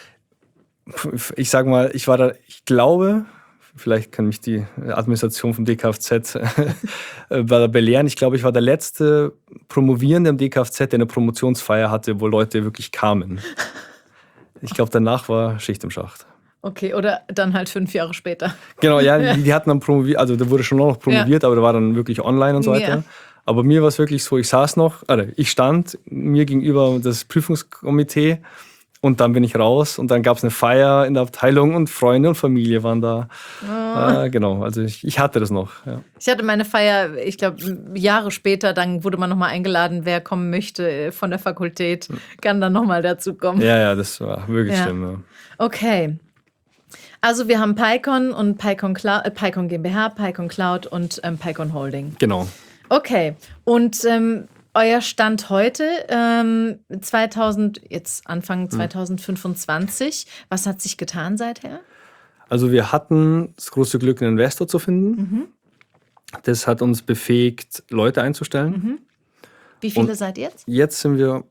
ich sag mal, ich war da, ich glaube, vielleicht kann mich die Administration vom D K F Z belehren, ich glaube, ich war der letzte Promovierende im D K F Z, der eine Promotionsfeier hatte, wo Leute wirklich kamen. Ich glaube, danach war Schicht im Schacht. Okay, oder dann halt fünf Jahre später. Genau, ja, die, die hatten dann promoviert, also da wurde schon noch promoviert, ja. aber da war dann wirklich online und so weiter. Ja. Aber mir war es wirklich so, ich saß noch, also ich stand mir gegenüber das Prüfungskomitee und dann bin ich raus und dann gab es eine Feier in der Abteilung und Freunde und Familie waren da. Oh. Äh, genau, also ich, ich hatte das noch. Ja. Ich hatte meine Feier, ich glaube, Jahre später, dann wurde man nochmal eingeladen, wer kommen möchte von der Fakultät, kann dann nochmal dazu kommen. Ja, ja, das war wirklich ja. schlimm. Ja. Okay. Also wir haben PyCon und PyCon, Cloud, äh, PyCon GmbH, PyCon Cloud und ähm, PyCon Holding. Genau. Okay. Und ähm, euer Stand heute, ähm, zweitausend, jetzt Anfang zwanzig fünfundzwanzig, hm. was hat sich getan seither? Also wir hatten das große Glück, einen Investor zu finden. Mhm. Das hat uns befähigt, Leute einzustellen. Mhm. Wie viele und seid ihr jetzt? Jetzt sind wir,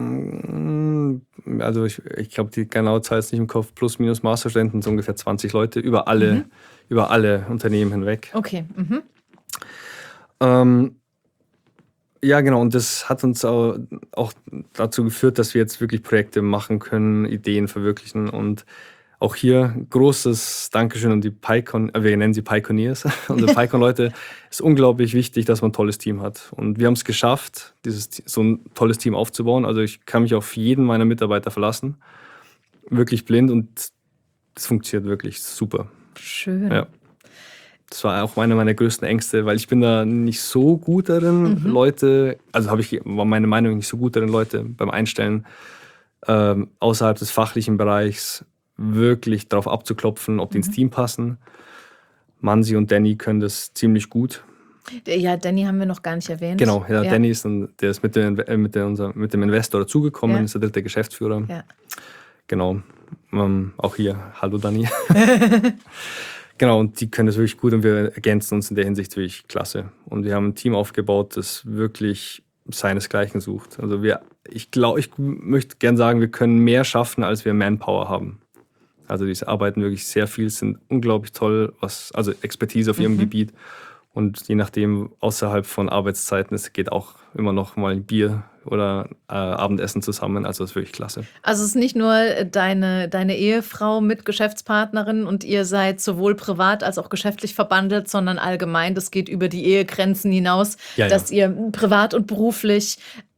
also ich, ich glaube, die genaue Zahl ist nicht im Kopf, plus minus Masterstudenten, so ungefähr zwanzig Leute über alle, mhm. über alle Unternehmen hinweg. Okay. Mhm. Ähm, ja, genau. Und das hat uns auch, auch dazu geführt, dass wir jetzt wirklich Projekte machen können, Ideen verwirklichen. Und auch hier großes Dankeschön an die PyCon, wir nennen sie PyConeers. Unsere PyCon-Leute, ist unglaublich wichtig, dass man ein tolles Team hat. Und wir haben es geschafft, dieses, so ein tolles Team aufzubauen. Also ich kann mich auf jeden meiner Mitarbeiter verlassen. Wirklich blind und das funktioniert wirklich super. Schön. Ja. Das war auch eine meiner größten Ängste, weil ich bin da nicht so gut darin, mhm. Leute, also habe ich, war meine Meinung nicht so gut darin, Leute beim Einstellen ähm, außerhalb des fachlichen Bereichs wirklich darauf abzuklopfen, ob die mhm. ins Team passen. Mansi und Danny können das ziemlich gut. Ja, Danny haben wir noch gar nicht erwähnt. Genau, ja, ja. Danny ist, ein, der ist mit, dem, mit, der, unser, mit dem Investor dazugekommen, ja. ist der dritte Geschäftsführer. Ja. Genau, ähm, auch hier, hallo Danny. Genau, und die können das wirklich gut und wir ergänzen uns in der Hinsicht wirklich klasse. Und wir haben ein Team aufgebaut, das wirklich seinesgleichen sucht. Also wir, ich glaube, ich möchte gerne sagen, wir können mehr schaffen, als wir Manpower haben. Also die arbeiten wirklich sehr viel, sind unglaublich toll, was, also Expertise auf ihrem mhm. Gebiet. Und je nachdem, außerhalb von Arbeitszeiten, es geht auch immer noch mal ein Bier oder äh, Abendessen zusammen. Also das ist wirklich klasse. Also es ist nicht nur deine, deine Ehefrau mit Geschäftspartnerin und ihr seid sowohl privat als auch geschäftlich verbandelt, sondern allgemein, das geht über die Ehegrenzen hinaus, Ja, ja. dass ihr privat und beruflich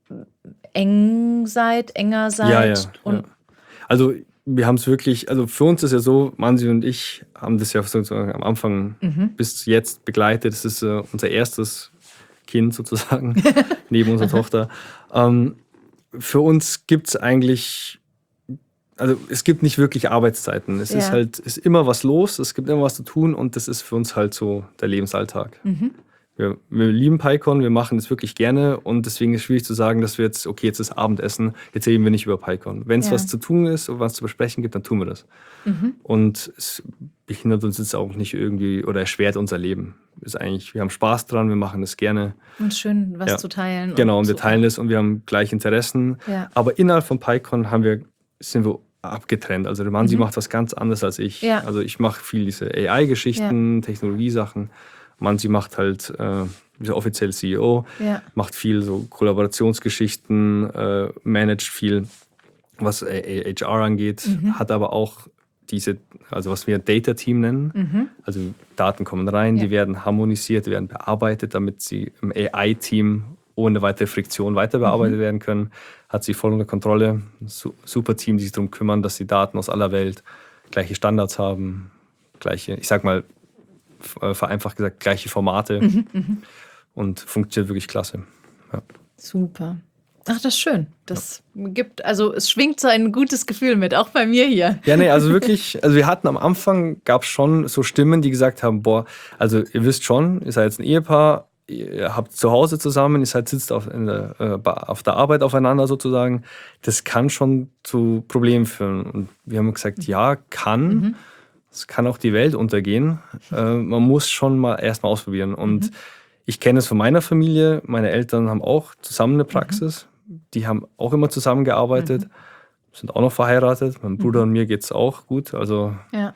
eng seid, enger seid. Ja, ja, und ja. Also wir haben es wirklich, also für uns ist ja so, Mansi und ich haben das ja sozusagen am Anfang Mhm. bis jetzt begleitet. Das ist äh, unser erstes Kind sozusagen, neben unserer Tochter. Ähm, für uns gibt es eigentlich, also es gibt nicht wirklich Arbeitszeiten. Es Ja. ist halt, ist immer was los, es gibt immer was zu tun und das ist für uns halt so der Lebensalltag. Mhm. Wir, wir lieben PyCon, wir machen es wirklich gerne und deswegen ist es schwierig zu sagen, dass wir jetzt, okay, jetzt ist Abendessen, jetzt reden wir nicht über PyCon. Wenn es Ja. was zu tun ist und was zu besprechen gibt, dann tun wir das. Mhm. Und es behindert uns jetzt auch nicht irgendwie oder erschwert unser Leben. Ist eigentlich, wir haben Spaß dran, wir machen das gerne. Und schön, was Ja. zu teilen. Genau, und wir so. teilen das und wir haben gleiche Interessen. Ja. Aber innerhalb von PyCon haben wir, sind wir abgetrennt. Also der Mansi Mhm. macht was ganz anderes als ich. Ja. Also ich mache viel diese A I-Geschichten, Technologiesachen. Mansi macht halt äh, ist offiziell C E O, Ja. macht viel so Kollaborationsgeschichten, äh, managt viel, was H R angeht, Mhm. hat aber auch diese, also was wir Data-Team nennen. Mhm. Also Daten kommen rein, Ja. die werden harmonisiert, die werden bearbeitet, damit sie im A I-Team ohne weitere Friktion weiter bearbeitet Mhm. werden können. Hat sie voll unter Kontrolle. Su- Super Team, die sich darum kümmern, dass die Daten aus aller Welt gleiche Standards haben, gleiche, ich sag mal, f- äh, vereinfacht gesagt, gleiche Formate Mhm. und funktioniert wirklich klasse. Ja. Super. Ach, das ist schön. Das gibt, also es schwingt so ein gutes Gefühl mit, auch bei mir hier. Ja, nee, also wirklich, also wir hatten am Anfang, gab es schon so Stimmen, die gesagt haben, boah, also ihr wisst schon, ihr seid jetzt ein Ehepaar, ihr habt zu Hause zusammen, ihr seid sitzt auf, in der, äh, auf der Arbeit aufeinander sozusagen, das kann schon zu Problemen führen. Und wir haben gesagt, ja, kann, Mhm. es kann auch die Welt untergehen, äh, man muss schon mal erstmal ausprobieren. Und Mhm. ich kenne es von meiner Familie, meine Eltern haben auch zusammen eine Praxis, die haben auch immer zusammengearbeitet, Mhm. sind auch noch verheiratet. Meinem Bruder Mhm. und mir geht es auch gut. Also Ja.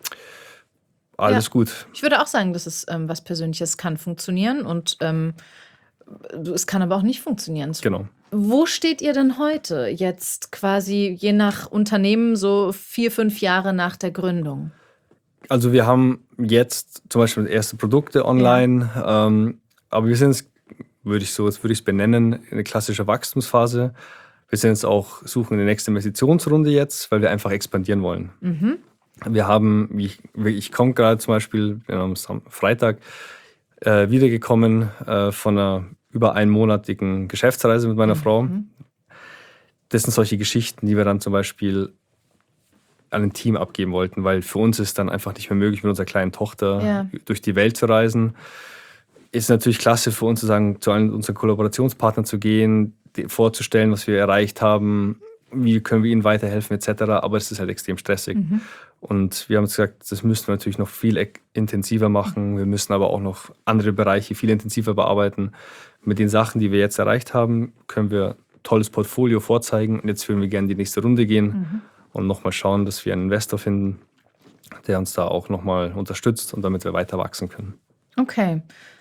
alles Ja. gut. Ich würde auch sagen, das ist ähm, was Persönliches, kann funktionieren und ähm, es kann aber auch nicht funktionieren. Genau. Wo steht ihr denn heute? Jetzt quasi je nach Unternehmen so vier, fünf Jahre nach der Gründung. Also wir haben jetzt zum Beispiel erste Produkte online, ähm, aber wir sind jetzt, würde ich so, jetzt würde ich es benennen, eine klassische Wachstumsphase. Wir sind jetzt auch, suchen eine nächste Investitionsrunde jetzt, weil wir einfach expandieren wollen. Mhm. Wir haben, wie ich, wie ich komme gerade zum Beispiel, wir haben am Freitag äh, wiedergekommen äh, von einer über einmonatigen Geschäftsreise mit meiner Frau. Mhm. Das sind solche Geschichten, die wir dann zum Beispiel an ein Team abgeben wollten, weil für uns ist dann einfach nicht mehr möglich, mit unserer kleinen Tochter Ja. durch die Welt zu reisen. Ist natürlich klasse für uns zu sagen, zu allen unseren Kollaborationspartnern zu gehen, die- vorzustellen, was wir erreicht haben, wie können wir ihnen weiterhelfen et cetera. Aber es ist halt extrem stressig. Mhm. Und wir haben uns gesagt, das müssen wir natürlich noch viel ek- intensiver machen. Wir müssen aber auch noch andere Bereiche viel intensiver bearbeiten. Mit den Sachen, die wir jetzt erreicht haben, können wir ein tolles Portfolio vorzeigen. Und jetzt würden wir gerne die nächste Runde gehen Mhm. und nochmal schauen, dass wir einen Investor finden, der uns da auch nochmal unterstützt und damit wir weiter wachsen können. Okay.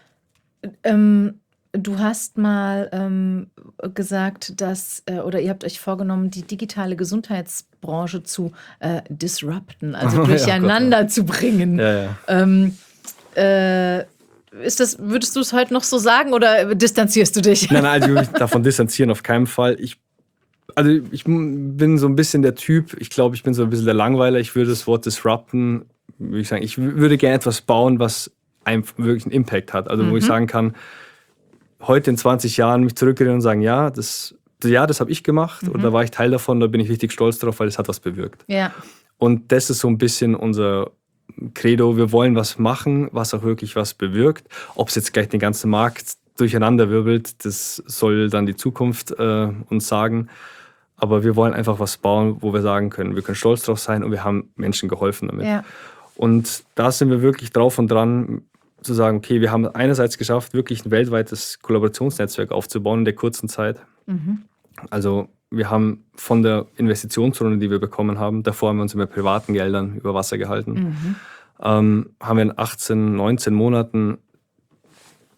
Ähm, du hast mal ähm, gesagt, dass, äh, oder ihr habt euch vorgenommen, die digitale Gesundheitsbranche zu äh, disrupten, also Ja, Gott, durcheinander zu bringen. Ja, ja. Ähm, äh, ist das, würdest du es heute noch so sagen oder distanzierst du dich? Nein, nein, also ich will mich davon distanzieren, auf keinen Fall. Ich, also ich bin so ein bisschen der Typ, ich glaube, ich bin so ein bisschen der Langweiler. Ich würde das Wort disrupten, würde ich sagen, ich würde gerne etwas bauen, was einen wirklich einen Impact hat. Also wo ich Mhm. sagen kann, heute in zwanzig Jahren mich zurückerinnern und sagen, ja, das, ja, das habe ich gemacht oder da war ich Teil davon, da bin ich richtig stolz drauf, weil es hat was bewirkt. Ja. Und das ist so ein bisschen unser Credo. Wir wollen was machen, was auch wirklich was bewirkt. Ob es jetzt gleich den ganzen Markt durcheinander wirbelt, das soll dann die Zukunft äh, uns sagen. Aber wir wollen einfach was bauen, wo wir sagen können, wir können stolz drauf sein und wir haben Menschen geholfen damit. Ja. Und da sind wir wirklich drauf und dran, zu sagen, okay, wir haben einerseits geschafft, wirklich ein weltweites Kollaborationsnetzwerk aufzubauen in der kurzen Zeit. Mhm. Also wir haben von der Investitionsrunde, die wir bekommen haben, davor haben wir uns mit privaten Geldern über Wasser gehalten, Mhm. ähm, haben wir in achtzehn, neunzehn Monaten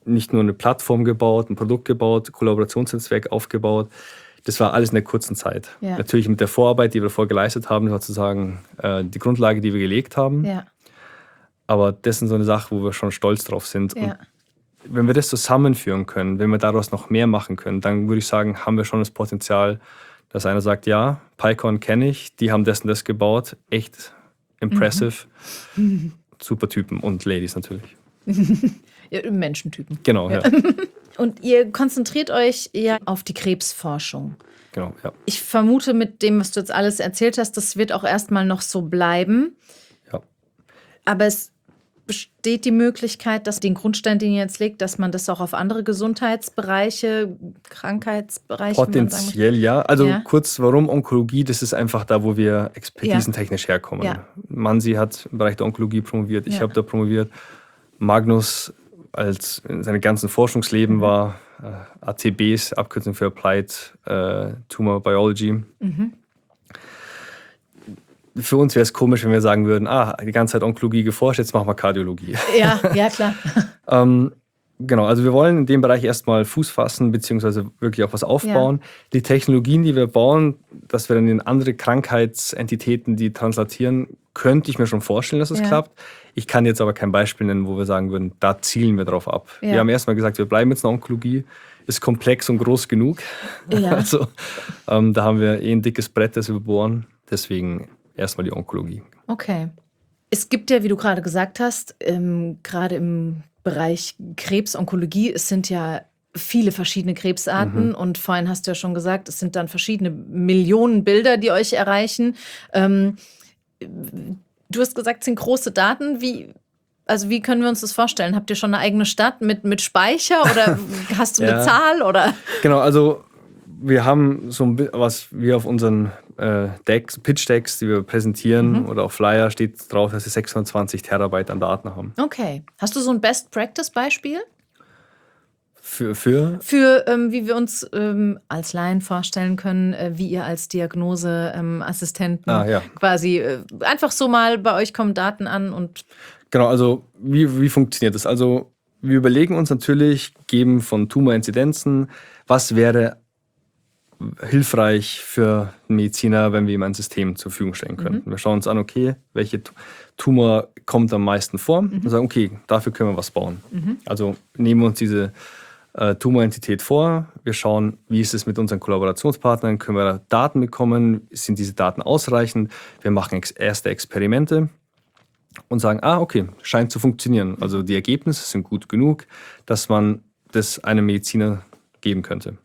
nicht nur eine Plattform gebaut, ein Produkt gebaut, Kollaborationsnetzwerk aufgebaut. Das war alles in der kurzen Zeit. Ja. Natürlich mit der Vorarbeit, die wir davor geleistet haben, sozusagen äh, die Grundlage, die wir gelegt haben. Ja. Aber das ist so eine Sache, wo wir schon stolz drauf sind. Ja. Und wenn wir das zusammenführen können, wenn wir daraus noch mehr machen können, dann würde ich sagen, haben wir schon das Potenzial, dass einer sagt, ja, PyCon kenne ich, die haben das und das gebaut, echt impressive, mhm. super Typen und Ladies natürlich. Ja, Menschentypen. Genau, ja. ja. Und ihr konzentriert euch eher auf die Krebsforschung. Genau, ja. Ich vermute, mit dem, was du jetzt alles erzählt hast, das wird auch erstmal noch so bleiben. Ja. Aber es besteht die Möglichkeit, dass den Grundstein, den ihr jetzt legt, dass man das auch auf andere Gesundheitsbereiche, Krankheitsbereiche... Potenziell, ja. Also ja. kurz, warum Onkologie? Das ist einfach da, wo wir expertisentechnisch herkommen. Ja. Mansi hat im Bereich der Onkologie promoviert, ich ja. habe da promoviert. Magnus, als in seinem ganzen Forschungsleben mhm. war, äh, A T Bs, Abkürzung für Applied äh, Tumor Biology. Mhm. Für uns wäre es komisch, wenn wir sagen würden, ah, die ganze Zeit Onkologie geforscht, jetzt machen wir Kardiologie. Ja, ja, klar. ähm, genau, also wir wollen in dem Bereich erstmal Fuß fassen, beziehungsweise wirklich auch was aufbauen. Ja. Die Technologien, die wir bauen, dass wir dann in andere Krankheitsentitäten, die translatieren, könnte ich mir schon vorstellen, dass es ja. klappt. Ich kann jetzt aber kein Beispiel nennen, wo wir sagen würden, da zielen wir drauf ab. Ja. Wir haben erstmal gesagt, wir bleiben jetzt in der Onkologie, ist komplex und groß genug. Ja. Also ähm, da haben wir eh ein dickes Brett, das wir bohren. Deswegen erstmal die Onkologie. Okay. Es gibt ja, wie du gerade gesagt hast, ähm, gerade im Bereich Krebs, Onkologie, es sind ja viele verschiedene Krebsarten. Mhm. Und vorhin hast du ja schon gesagt, es sind dann verschiedene Millionen Bilder, die euch erreichen. Ähm, du hast gesagt, es sind große Daten. Wie, also wie können wir uns das vorstellen? Habt ihr schon eine eigene Stadt mit, mit Speicher oder hast du eine ja. Zahl? Oder? Genau, also wir haben so ein bisschen, was wir auf unseren äh, Decks, Pitch-Decks, die wir präsentieren mhm. oder auf Flyer steht drauf, dass wir sechshundertzwanzig Terabyte an Daten haben. Okay. Hast du so ein Best-Practice-Beispiel? Für? Für, für ähm, wie wir uns ähm, als Laien vorstellen können, äh, wie ihr als Diagnoseassistenten ähm, ah, ja. quasi äh, einfach so mal, bei euch kommen Daten an und... Genau, also wie, wie funktioniert das? Also wir überlegen uns natürlich, geben von Tumorinzidenzen, was wäre hilfreich für einen Mediziner, wenn wir ihm ein System zur Verfügung stellen können. Mhm. Wir schauen uns an, okay, welche Tumor kommt am meisten vor mhm. und sagen, okay, dafür können wir was bauen. Mhm. Also nehmen wir uns diese äh, Tumorentität vor, wir schauen, wie ist es mit unseren Kollaborationspartnern, können wir da Daten bekommen, sind diese Daten ausreichend, wir machen ex- erste Experimente und sagen, ah, okay, scheint zu funktionieren. Also die Ergebnisse sind gut genug, dass man das einem Mediziner geben könnte.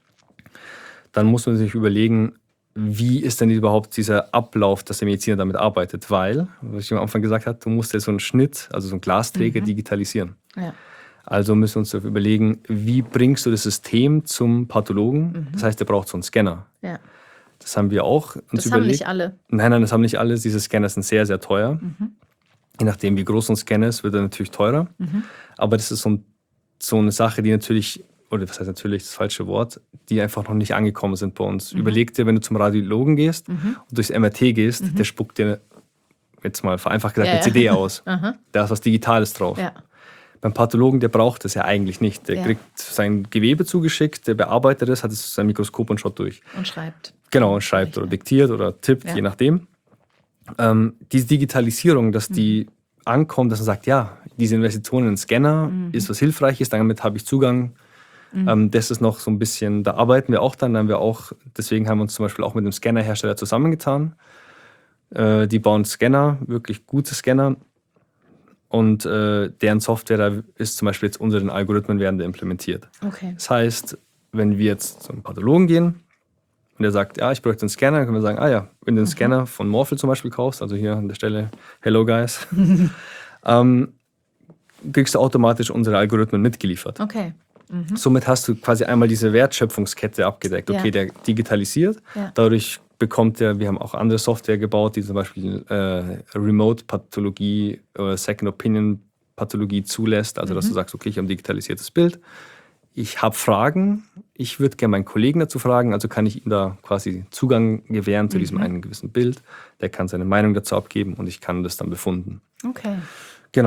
Dann muss man sich überlegen, wie ist denn überhaupt dieser Ablauf, dass der Mediziner damit arbeitet? Weil, was ich am Anfang gesagt habe, du musst ja so einen Schnitt, also so einen Glasträger mhm. digitalisieren. Ja. Also müssen wir uns überlegen, wie bringst du das System zum Pathologen? Mhm. Das heißt, der braucht so einen Scanner. Ja. Das haben wir auch uns das überlegt. Das haben nicht alle. Nein, nein, das haben nicht alle. Diese Scanner sind sehr, sehr teuer. Mhm. Je nachdem, wie groß so ein Scanner ist, wird er natürlich teurer. Mhm. Aber das ist so, ein, so eine Sache, die natürlich... oder was heißt natürlich das falsche Wort, die einfach noch nicht angekommen sind bei uns. Mhm. Überleg dir, wenn du zum Radiologen gehst mhm. und durchs M R T gehst, mhm. der spuckt dir, jetzt mal vereinfacht gesagt, ja, eine ja. C D aus. Da ist was Digitales drauf. Ja. Beim Pathologen, der braucht das ja eigentlich nicht. Der ja. kriegt sein Gewebe zugeschickt, der bearbeitet das, hat es sein Mikroskop und schaut durch. Und schreibt. Genau, und schreibt oder diktiert oder tippt, ja. je nachdem. Ähm, diese Digitalisierung, dass mhm. die ankommt, dass man sagt, ja, diese Investition in den Scanner mhm. ist was Hilfreiches, damit habe ich Zugang. Mhm. Ähm, das ist noch so ein bisschen, da arbeiten wir auch dann, dann haben wir auch, deswegen haben wir uns zum Beispiel auch mit dem Scannerhersteller zusammengetan. Äh, die bauen Scanner, wirklich gute Scanner. Und äh, deren Software, da ist zum Beispiel jetzt unseren Algorithmen werden da implementiert. Okay. Das heißt, wenn wir jetzt zum Pathologen gehen und der sagt, ja, ich bräuchte einen Scanner, dann können wir sagen, ah ja, wenn du einen mhm. Scanner von Morphle zum Beispiel kaufst, also hier an der Stelle, hello guys, ähm, kriegst du automatisch unsere Algorithmen mitgeliefert. Okay. Mhm. Somit hast du quasi einmal diese Wertschöpfungskette abgedeckt. Okay, ja. der digitalisiert, ja. dadurch bekommt er, wir haben auch andere Software gebaut, die zum Beispiel äh, Remote-Pathologie oder Second-Opinion-Pathologie zulässt. Also, mhm. dass du sagst, okay, ich habe ein digitalisiertes Bild, ich habe Fragen, ich würde gerne meinen Kollegen dazu fragen, also kann ich ihm da quasi Zugang gewähren mhm. zu diesem einen gewissen Bild. Der kann seine Meinung dazu abgeben und ich kann das dann befunden. Okay. Genau.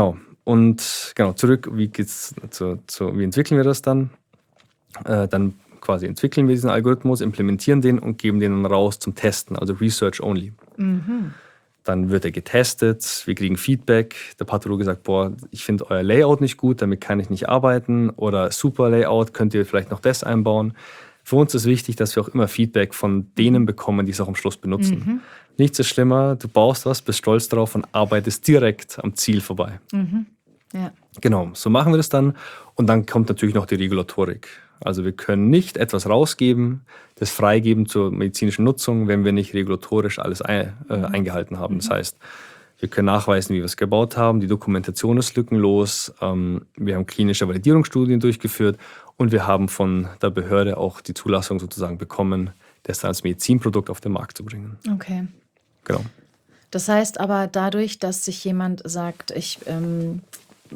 und genau, zurück, wie geht's zu, zu, wie entwickeln wir das dann? Äh, dann quasi entwickeln wir diesen Algorithmus, implementieren den und geben den dann raus zum Testen, also Research only. Mhm. Dann wird er getestet, wir kriegen Feedback. Der Pathologe sagt, boah, ich finde euer Layout nicht gut, damit kann ich nicht arbeiten. Oder super Layout, könnt ihr vielleicht noch das einbauen. Für uns ist wichtig, dass wir auch immer Feedback von denen bekommen, die es auch am Schluss benutzen. Mhm. Nichts ist schlimmer, du baust was, bist stolz drauf und arbeitest direkt am Ziel vorbei. Mhm. Ja. Genau, so machen wir das dann. Und dann kommt natürlich noch die Regulatorik. Also wir können nicht etwas rausgeben, das freigeben zur medizinischen Nutzung, wenn wir nicht regulatorisch alles ein, äh, eingehalten haben. Das heißt, wir können nachweisen, wie wir es gebaut haben, die Dokumentation ist lückenlos, ähm, wir haben klinische Validierungsstudien durchgeführt und wir haben von der Behörde auch die Zulassung sozusagen bekommen, das dann als Medizinprodukt auf den Markt zu bringen. Okay. Genau. Das heißt aber dadurch, dass sich jemand sagt, ich ähm,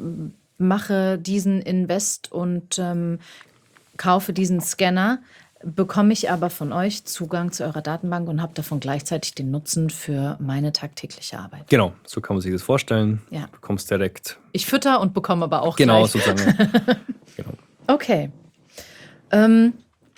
mache diesen Invest und ähm, kaufe diesen Scanner, bekomme ich aber von euch Zugang zu eurer Datenbank und habe davon gleichzeitig den Nutzen für meine tagtägliche Arbeit. Genau, so kann man sich das vorstellen. Ja. Du bekommst direkt. Ich fütter und bekomme aber auch Genau, gleich. sozusagen. Genau. Okay. Ähm,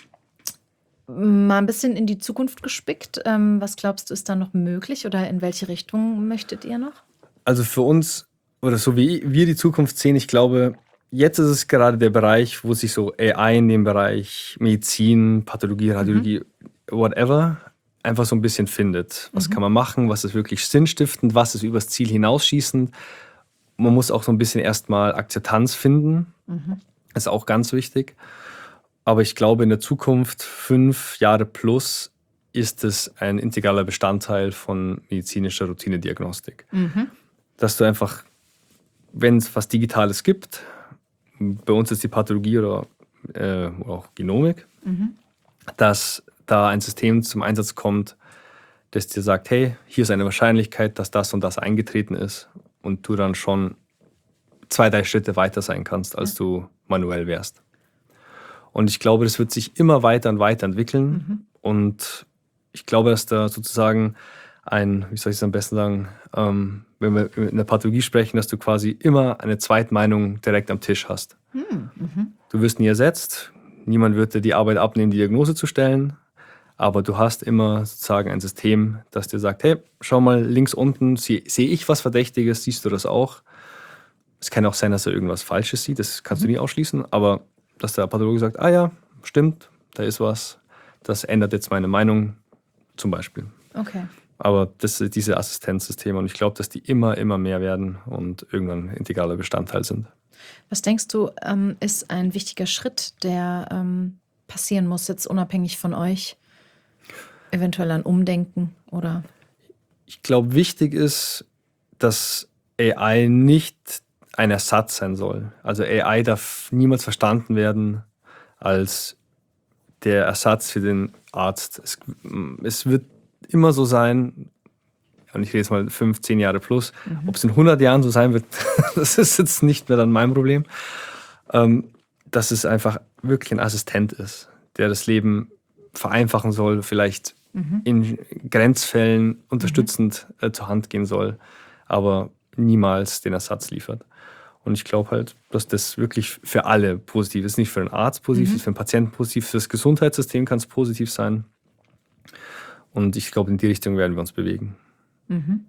mal ein bisschen in die Zukunft gespickt. Ähm, was glaubst du, ist da noch möglich oder in welche Richtung möchtet ihr noch? Also für uns, oder so wie wir die Zukunft sehen, ich glaube, jetzt ist es gerade der Bereich, wo sich so A I in dem Bereich Medizin, Pathologie, Radiologie, mhm. whatever, einfach so ein bisschen findet. Was mhm. kann man machen, was ist wirklich sinnstiftend, was ist übers Ziel hinausschießend. Man muss auch so ein bisschen erstmal Akzeptanz finden. Mhm. Das ist auch ganz wichtig. Aber ich glaube, in der Zukunft, fünf Jahre plus, ist es ein integraler Bestandteil von medizinischer Routinediagnostik. Mhm. Dass du einfach, wenn es was Digitales gibt, bei uns ist die Pathologie oder äh, auch Genomik, mhm. dass da ein System zum Einsatz kommt, das dir sagt, hey, hier ist eine Wahrscheinlichkeit, dass das und das eingetreten ist und du dann schon zwei, drei Schritte weiter sein kannst, als ja. du manuell wärst. Und ich glaube, das wird sich immer weiter und weiter entwickeln mhm. und ich glaube, dass da sozusagen ein, wie soll ich es am besten sagen, ähm, wenn wir in der Pathologie sprechen, dass du quasi immer eine Zweitmeinung direkt am Tisch hast. Mhm. Du wirst nie ersetzt, niemand wird dir die Arbeit abnehmen, die Diagnose zu stellen, aber du hast immer sozusagen ein System, das dir sagt, hey, schau mal links unten, sehe seh ich was Verdächtiges, siehst du das auch? Es kann auch sein, dass er irgendwas Falsches sieht, das kannst mhm. du nie ausschließen, aber dass der Pathologe sagt, ah ja, stimmt, da ist was, das ändert jetzt meine Meinung zum Beispiel. Okay. Aber das ist diese Assistenzsysteme und ich glaube, dass die immer, immer mehr werden und irgendwann ein integraler Bestandteil sind. Was denkst du, ähm, ist ein wichtiger Schritt, der ähm, passieren muss, jetzt unabhängig von euch? Eventuell ein Umdenken oder? Ich glaube, wichtig ist, dass A I nicht ein Ersatz sein soll. Also A I darf niemals verstanden werden als der Ersatz für den Arzt. Es, es wird immer so sein, und ich rede jetzt mal fünf, zehn Jahre plus, mhm. ob es in hundert Jahren so sein wird, das ist jetzt nicht mehr dann mein Problem, ähm, dass es einfach wirklich ein Assistent ist, der das Leben vereinfachen soll, vielleicht mhm. in Grenzfällen unterstützend mhm. äh, zur Hand gehen soll, aber niemals den Ersatz liefert. Und ich glaube halt, dass das wirklich für alle positiv ist. Nicht für den Arzt positiv, mhm. für den Patienten positiv, für das Gesundheitssystem kann es positiv sein. Und ich glaube, in die Richtung werden wir uns bewegen. Mhm.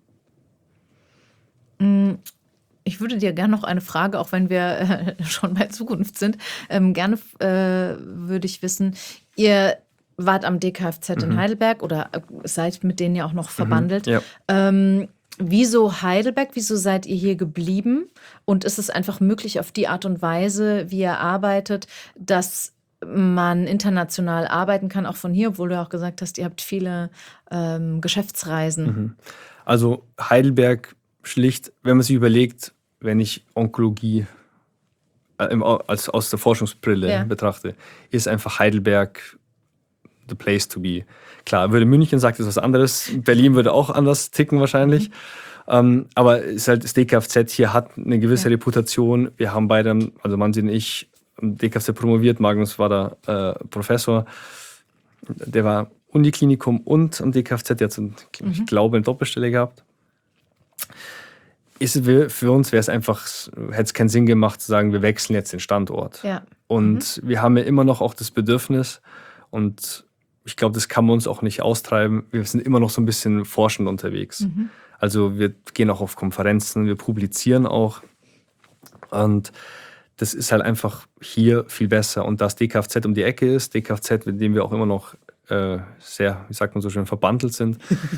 Ich würde dir gerne noch eine Frage, auch wenn wir äh, schon bei Zukunft sind, ähm, gerne äh, würde ich wissen, ihr wart am D K F Z mhm. in Heidelberg oder seid mit denen ja auch noch verbandelt. Mhm. Ja. Ähm, wieso Heidelberg? Wieso seid ihr hier geblieben? Und ist es einfach möglich, auf die Art und Weise, wie ihr arbeitet, dass man international arbeiten kann, auch von hier, obwohl du auch gesagt hast, ihr habt viele ähm, Geschäftsreisen. Mhm. Also Heidelberg schlicht, wenn man sich überlegt, wenn ich Onkologie äh, im, als, aus der Forschungsbrille ja. betrachte, ist einfach Heidelberg the place to be. Klar, würde München sagt, ist was anderes, Berlin würde auch anders ticken wahrscheinlich. Mhm. Ähm, aber es ist halt, das D K F Z hier hat eine gewisse ja. Reputation. Wir haben beide, also Mansi und ich, am D K F Z promoviert. Magnus war da äh, Professor. Der war Uniklinikum und am D K F Z. Der hat, so, mhm. ich glaube, eine Doppelstelle gehabt. ist, für uns wäre es einfach, hätte es keinen Sinn gemacht zu sagen, wir wechseln jetzt den Standort. Ja. Und mhm. wir haben ja immer noch auch das Bedürfnis und ich glaube, das kann man uns auch nicht austreiben. Wir sind immer noch so ein bisschen forschend unterwegs. Mhm. Also wir gehen auch auf Konferenzen, wir publizieren auch und das ist halt einfach hier viel besser. Und dass D K F Z um die Ecke ist, D K F Z, mit dem wir auch immer noch äh, sehr, wie sagt man so schön, verbandelt sind,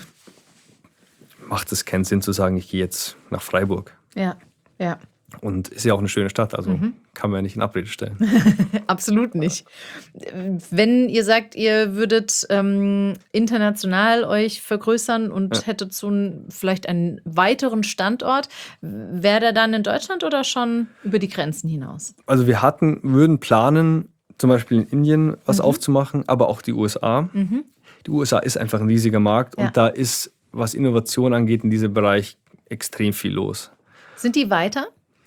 macht es keinen Sinn zu sagen, ich gehe jetzt nach Freiburg. Ja, ja. Und ist ja auch eine schöne Stadt, also mhm. kann man ja nicht in Abrede stellen. Absolut nicht. Wenn ihr sagt, ihr würdet ähm, international euch vergrößern und ja. hättet so ein, vielleicht einen weiteren Standort, wäre der dann in Deutschland oder schon über die Grenzen hinaus? Also wir hatten, würden planen, zum Beispiel in Indien was mhm. aufzumachen, aber auch die U S A. Mhm. Die U S A ist einfach ein riesiger Markt ja. und da ist, was Innovation angeht, in diesem Bereich extrem viel los. Sind die weiter?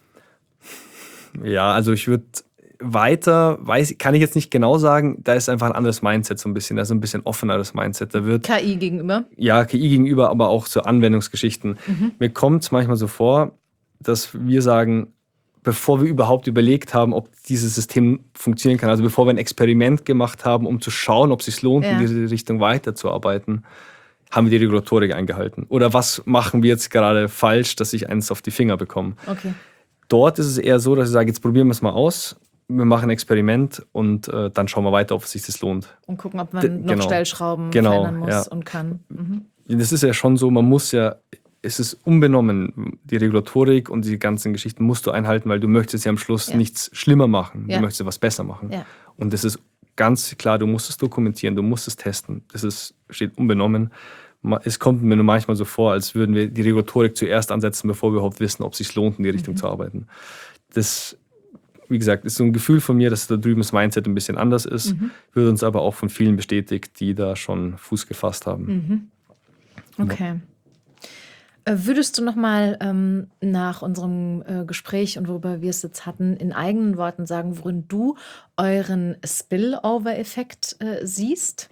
Ja, also ich würde weiter, weiß, kann ich jetzt nicht genau sagen, da ist einfach ein anderes Mindset so ein bisschen, da ist ein bisschen offeneres Mindset. Da wird, K I gegenüber? Ja, K I gegenüber, aber auch so Anwendungsgeschichten. Mhm. Mir kommt es manchmal so vor, dass wir sagen, bevor wir überhaupt überlegt haben, ob dieses System funktionieren kann, also bevor wir ein Experiment gemacht haben, um zu schauen, ob es sich lohnt, ja. in diese Richtung weiterzuarbeiten, haben wir die Regulatorik eingehalten. Oder was machen wir jetzt gerade falsch, dass ich eins auf die Finger bekomme? Okay. Dort ist es eher so, dass ich sage, jetzt probieren wir es mal aus, wir machen ein Experiment und äh, dann schauen wir weiter, ob sich das lohnt. Und gucken, ob man D- noch genau. Stellschrauben genau, verändern muss ja. und kann. Mhm. Das ist ja schon so, man muss ja, es ist unbenommen, die Regulatorik und die ganzen Geschichten musst du einhalten, weil du möchtest ja am Schluss ja. nichts schlimmer machen, ja. du möchtest was besser machen. Ja. Und das ist ganz klar, du musst es dokumentieren, du musst es testen, das ist, steht unbenommen. Es kommt mir nur manchmal so vor, als würden wir die Regulatorik zuerst ansetzen, bevor wir überhaupt wissen, ob es sich lohnt, in die Richtung mhm. zu arbeiten. Das, wie gesagt, ist so ein Gefühl von mir, dass da drüben das Mindset ein bisschen anders ist, mhm. wird uns aber auch von vielen bestätigt, die da schon Fuß gefasst haben. Mhm. Okay. Ja. Würdest du nochmal ähm, nach unserem äh, Gespräch und worüber wir es jetzt hatten, in eigenen Worten sagen, worin du euren Spillover-Effekt äh, siehst?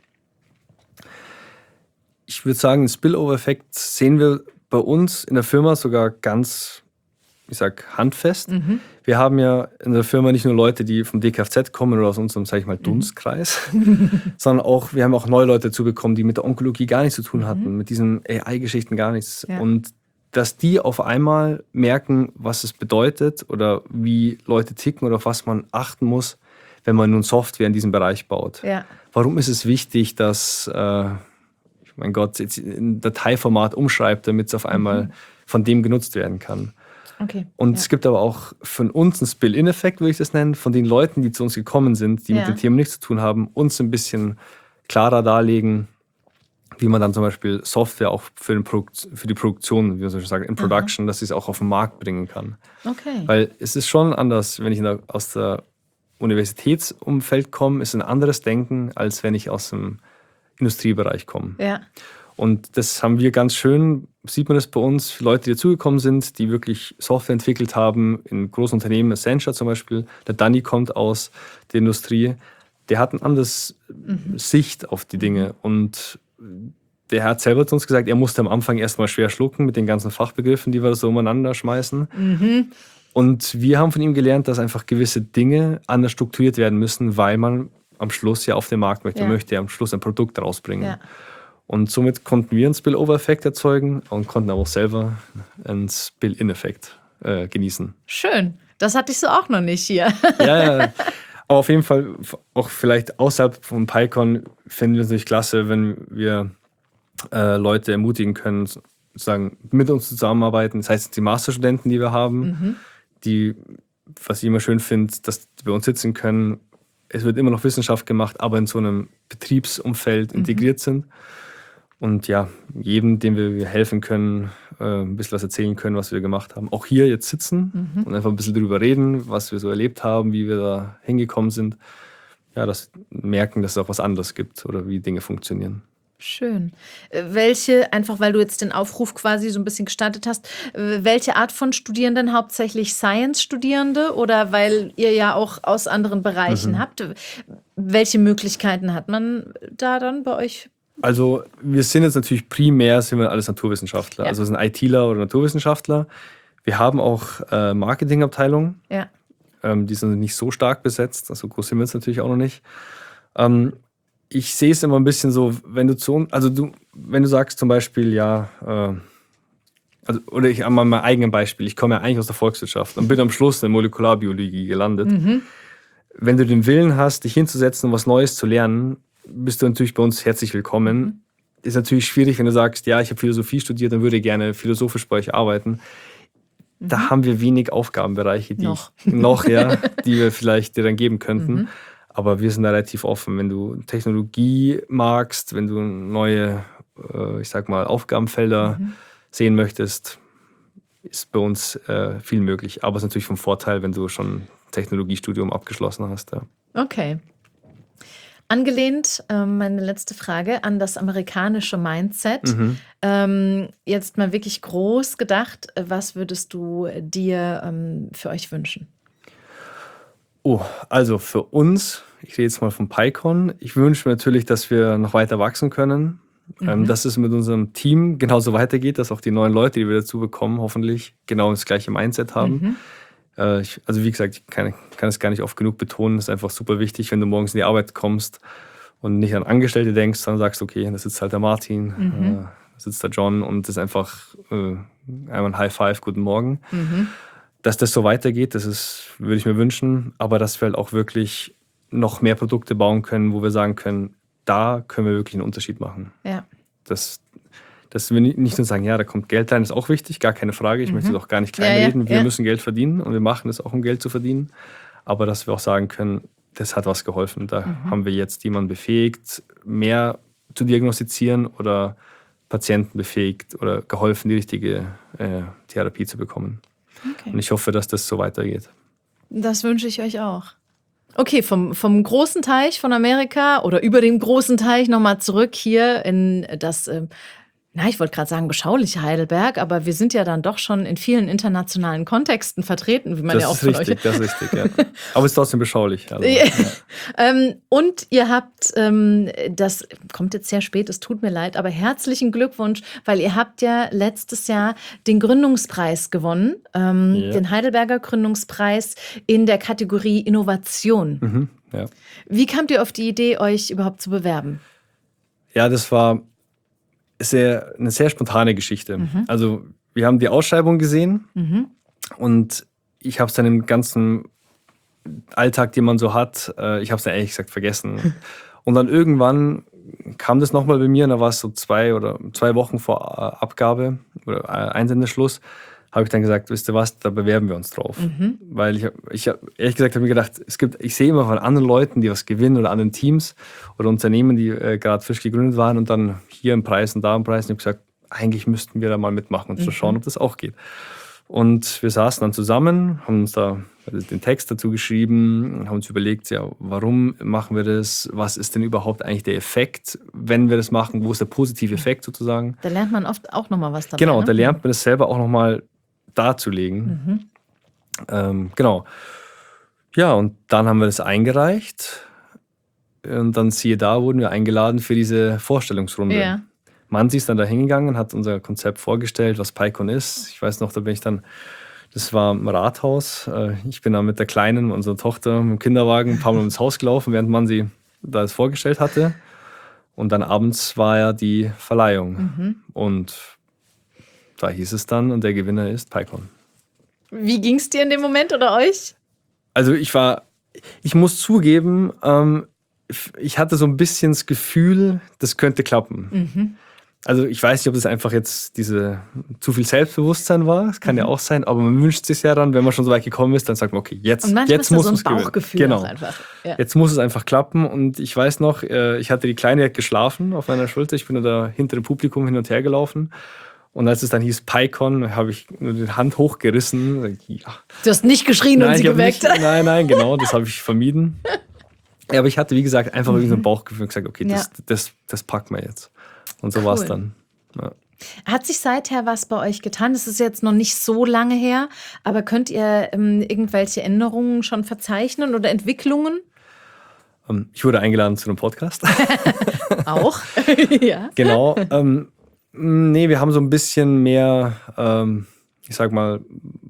Ich würde sagen, den Spillover-Effekt sehen wir bei uns in der Firma sogar ganz, ich sag, handfest. Mhm. Wir haben ja in der Firma nicht nur Leute, die vom D K F Z kommen oder aus unserem, sag ich mal, Dunstkreis, mhm. sondern auch, wir haben auch neue Leute dazu bekommen, die mit der Onkologie gar nichts zu tun hatten, mhm. mit diesen A I-Geschichten gar nichts. Ja. Und dass die auf einmal merken, was es bedeutet oder wie Leute ticken oder auf was man achten muss, wenn man nun Software in diesem Bereich baut. Ja. Warum ist es wichtig, dass äh, mein Gott, jetzt ein Dateiformat umschreibt, damit es auf einmal mhm. von dem genutzt werden kann. Okay. Und ja. es gibt aber auch von uns einen Spill-In-Effekt, würde ich das nennen, von den Leuten, die zu uns gekommen sind, die ja. mit dem Thema nichts zu tun haben, uns ein bisschen klarer darlegen, wie man dann zum Beispiel Software auch für, den Produkt, für die Produktion, wie man so schön sagt, in Production, Aha. dass sie es auch auf den Markt bringen kann. Okay. Weil es ist schon anders, wenn ich in der, aus der Universitätsumfeld komme, ist ein anderes Denken, als wenn ich aus dem Industriebereich komme. Ja. Und das haben wir ganz schön, sieht man das bei uns, Leute, die dazugekommen sind, die wirklich Software entwickelt haben, in großen Unternehmen, Accenture zum Beispiel, der Danny kommt aus der Industrie, der hat eine andere mhm. Sicht auf die Dinge und der hat selber zu uns gesagt, er musste am Anfang erstmal schwer schlucken mit den ganzen Fachbegriffen, die wir so umeinander schmeißen. Mhm. Und wir haben von ihm gelernt, dass einfach gewisse Dinge anders strukturiert werden müssen, weil man am Schluss ja auf den Markt möchte. Ja. Man möchte ja am Schluss ein Produkt rausbringen. Ja. Und somit konnten wir einen Spillover-Effekt erzeugen und konnten aber auch selber einen Spill-In-Effekt äh, genießen. Schön. Das hatte ich so auch noch nicht hier. Ja, ja. Aber auf jeden Fall, auch vielleicht außerhalb von PyCon, finden wir es natürlich klasse, wenn wir äh, Leute ermutigen können, sozusagen mit uns zusammenarbeiten. Das heißt, die Masterstudenten, die wir haben, mhm. die, was ich immer schön finde, dass die bei uns sitzen können. Es wird immer noch Wissenschaft gemacht, aber in so einem Betriebsumfeld integriert mhm. sind. Und ja, jedem, dem wir helfen können, ein bisschen was erzählen können, was wir gemacht haben. Auch hier jetzt sitzen mhm. und einfach ein bisschen drüber reden, was wir so erlebt haben, wie wir da hingekommen sind. Ja, das merken, dass es auch was anderes gibt oder wie Dinge funktionieren. Schön. Welche, einfach weil du jetzt den Aufruf quasi so ein bisschen gestartet hast, welche Art von Studierenden, hauptsächlich Science-Studierende oder weil ihr ja auch aus anderen Bereichen mhm. habt, welche Möglichkeiten hat man da dann bei euch? Also wir sind jetzt natürlich primär, sind wir alles Naturwissenschaftler, ja. also sind ITler oder Naturwissenschaftler. Wir haben auch äh, Marketingabteilungen. Ja. Ähm, die sind nicht so stark besetzt. Also groß sind wir jetzt natürlich auch noch nicht. Ähm, ich sehe es immer ein bisschen so, wenn du zu uns, also du, wenn du sagst zum Beispiel, ja, äh, also, oder ich an meinem eigenen Beispiel, ich komme ja eigentlich aus der Volkswirtschaft und bin am Schluss in der Molekularbiologie gelandet. Mhm. Wenn du den Willen hast, dich hinzusetzen und was Neues zu lernen, bist du natürlich bei uns herzlich willkommen. Mhm. Ist natürlich schwierig, wenn du sagst, ja, ich habe Philosophie studiert und würde gerne philosophisch bei euch arbeiten. Mhm. Da haben wir wenig Aufgabenbereiche, die noch, ich, noch ja, die wir vielleicht dir dann geben könnten. Mhm. Aber wir sind da relativ offen. Wenn du Technologie magst, wenn du neue, äh, ich sag mal, Aufgabenfelder mhm. sehen möchtest, ist bei uns äh, viel möglich. Aber es ist natürlich vom Vorteil, wenn du schon Technologiestudium abgeschlossen hast. Ja. Okay. Angelehnt, ähm, meine letzte Frage, an das amerikanische Mindset. Mhm. Ähm, jetzt mal wirklich groß gedacht, was würdest du dir ähm, für euch wünschen? Oh, also für uns, ich rede jetzt mal von PyCon, ich wünsche mir natürlich, dass wir noch weiter wachsen können, mhm. ähm, dass es mit unserem Team genauso weitergeht, dass auch die neuen Leute, die wir dazu bekommen, hoffentlich genau das gleiche Mindset haben. Mhm. Äh, ich, also wie gesagt, ich kann, kann es gar nicht oft genug betonen, es ist einfach super wichtig, wenn du morgens in die Arbeit kommst und nicht an Angestellte denkst, sondern sagst, okay, da sitzt halt der Martin, mhm. äh, da sitzt der John und das ist einfach äh, einmal ein High Five, guten Morgen. Mhm. Dass das so weitergeht, das ist, würde ich mir wünschen, aber dass wir halt auch wirklich noch mehr Produkte bauen können, wo wir sagen können, da können wir wirklich einen Unterschied machen. Ja. Das, dass wir nicht nur sagen, ja, da kommt Geld rein, ist auch wichtig, gar keine Frage, ich mhm. möchte das auch gar nicht kleinreden, ja, ja, wir ja. müssen Geld verdienen und wir machen das auch, um Geld zu verdienen, aber dass wir auch sagen können, das hat was geholfen, da mhm. haben wir jetzt jemanden befähigt, mehr zu diagnostizieren oder Patienten befähigt oder geholfen, die richtige äh, Therapie zu bekommen. Okay. Und ich hoffe, dass das so weitergeht. Das wünsche ich euch auch. Okay, vom, vom großen Teich von Amerika oder über den großen Teich nochmal zurück hier in das, äh, na, ich wollte gerade sagen beschauliche Heidelberg, aber wir sind ja dann doch schon in vielen internationalen Kontexten vertreten, wie man das ja auch ist von richtig, euch... Das ist richtig, ja. Aber es ist trotzdem beschaulich. Also, ja. ähm, und ihr habt, ähm, das kommt jetzt sehr spät, es tut mir leid, aber herzlichen Glückwunsch, weil ihr habt ja letztes Jahr den Gründungspreis gewonnen, ähm, ja. den Heidelberger Gründungspreis in der Kategorie Innovation. Mhm, ja. Wie kamt ihr auf die Idee, euch überhaupt zu bewerben? Ja, das war sehr, eine sehr spontane Geschichte. Mhm. Also wir haben die Ausschreibung gesehen mhm. und ich habe es dann im ganzen Alltag, den man so hat, äh, ich habe es dann ehrlich gesagt vergessen. Und dann irgendwann kam das nochmal bei mir, und da war es so zwei oder zwei Wochen vor äh, Abgabe oder äh, Einsendeschluss, habe ich dann gesagt, wisst ihr was, da bewerben wir uns drauf. Mhm. Weil ich, ich ehrlich gesagt habe mir gedacht, es gibt, ich sehe immer von anderen Leuten, die was gewinnen oder anderen Teams oder Unternehmen, die äh, gerade frisch gegründet waren und dann hier einen Preis und da einen Preis. Und ich habe gesagt, eigentlich müssten wir da mal mitmachen und mhm. schauen, ob das auch geht. Und wir saßen dann zusammen, haben uns da den Text dazu geschrieben, haben uns überlegt, ja, warum machen wir das? Was ist denn überhaupt eigentlich der Effekt, wenn wir das machen? Wo ist der positive Effekt sozusagen? Da lernt man oft auch nochmal was dabei. Genau, ne? da lernt man es selber auch nochmal darzulegen. Mhm. Ähm, genau. Ja, und dann haben wir das eingereicht. Und dann siehe da, wurden wir eingeladen für diese Vorstellungsrunde. Ja. Mansi ist dann da hingegangen, hat unser Konzept vorgestellt, was PyCon ist. Ich weiß noch, da bin ich dann, das war im Rathaus. Ich bin dann mit der Kleinen, unserer Tochter, mit dem Kinderwagen ein paar Mal ins Haus gelaufen, während Mansi das vorgestellt hatte. Und dann abends war ja die Verleihung. Mhm. Und da hieß es dann, und der Gewinner ist PyCon. Wie ging es dir in dem Moment oder euch? Also ich war, ich muss zugeben, ähm, ich hatte so ein bisschen das Gefühl, das könnte klappen. Mhm. Also ich weiß nicht, ob das einfach jetzt diese zu viel Selbstbewusstsein war. Das kann mhm. ja auch sein, aber man wünscht sich ja dann, wenn man schon so weit gekommen ist, dann sagt man, okay, jetzt, und jetzt muss so es ein Bauchgefühl genau. einfach. Ja. Jetzt muss es einfach klappen. Und ich weiß noch, ich hatte die Kleine geschlafen auf meiner Schulter. Ich bin da hinter dem Publikum hin und her gelaufen. Und als es dann hieß PyCon, habe ich nur die Hand hochgerissen. Ja. Du hast nicht geschrien nein, und sie geweckt. Nicht, nein, nein, genau, das habe ich vermieden. Ja, aber ich hatte, wie gesagt, einfach mhm. irgendwie so ein Bauchgefühl und gesagt, okay, das, ja. das, das packen wir jetzt. Und so cool. war es dann. Ja. Hat sich seither was bei euch getan? Das ist jetzt noch nicht so lange her, aber könnt ihr ähm, irgendwelche Änderungen schon verzeichnen oder Entwicklungen? Ähm, ich wurde eingeladen zu einem Podcast. Auch? Ja. Genau. Ähm, nee, wir haben so ein bisschen mehr, ähm, ich sag mal,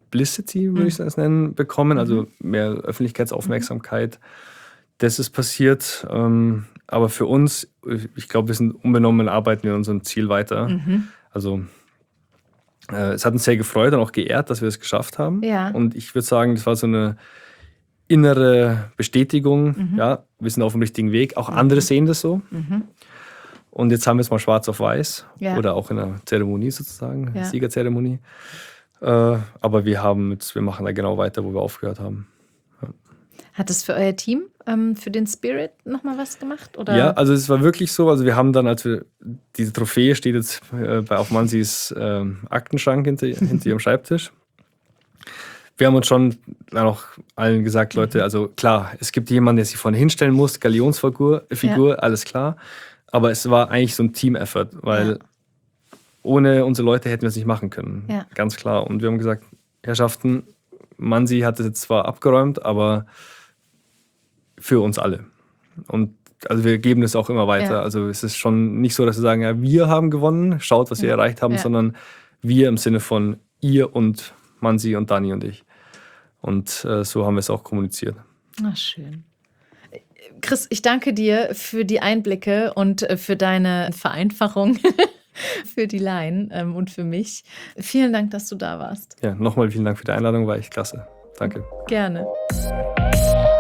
Publicity, würde ich es nennen, bekommen, also mehr Öffentlichkeitsaufmerksamkeit. Das ist passiert. Ähm, aber für uns, ich glaube, wir sind unbenommen, arbeiten wir unserem Ziel weiter. Mhm. Also äh, es hat uns sehr gefreut und auch geehrt, dass wir es geschafft haben. Ja. Und ich würde sagen, das war so eine innere Bestätigung. Mhm. Ja, wir sind auf dem richtigen Weg. Auch andere sehen das so. Mhm. Und jetzt haben wir es mal schwarz auf weiß. Ja. Oder auch in einer Zeremonie sozusagen, Ja. Siegerzeremonie. Äh, aber wir haben jetzt, wir machen da genau weiter, wo wir aufgehört haben. Hat es für euer Team, ähm, für den Spirit nochmal was gemacht? Oder? Ja, also es war wirklich so, also wir haben dann, als wir, diese Trophäe steht jetzt äh, bei auf Mansis ähm, Aktenschrank hinter, hinter ihrem Schreibtisch. Wir haben uns schon dann auch allen gesagt, Leute, also klar, es gibt jemanden, der sich vorne hinstellen muss, Galionsfigur, Figur, Ja. alles klar. Aber es war eigentlich so ein Team-Effort, weil Ja. ohne unsere Leute hätten wir es nicht machen können. Ja. Ganz klar. Und wir haben gesagt, Herrschaften, Mansi hat es jetzt zwar abgeräumt, aber für uns alle. Und also wir geben es auch immer weiter. Ja. Also es ist schon nicht so, dass wir sagen, ja, wir haben gewonnen, schaut, was wir Ja. erreicht haben, Ja. sondern wir im Sinne von ihr und Mansi und Dani und ich. Und äh, so haben wir es auch kommuniziert. Ach, schön. Chris, ich danke dir für die Einblicke und äh, für deine Vereinfachung für die Laien ähm, und für mich. Vielen Dank, dass du da warst. Ja, nochmal vielen Dank für die Einladung, war echt klasse. Danke. Gerne.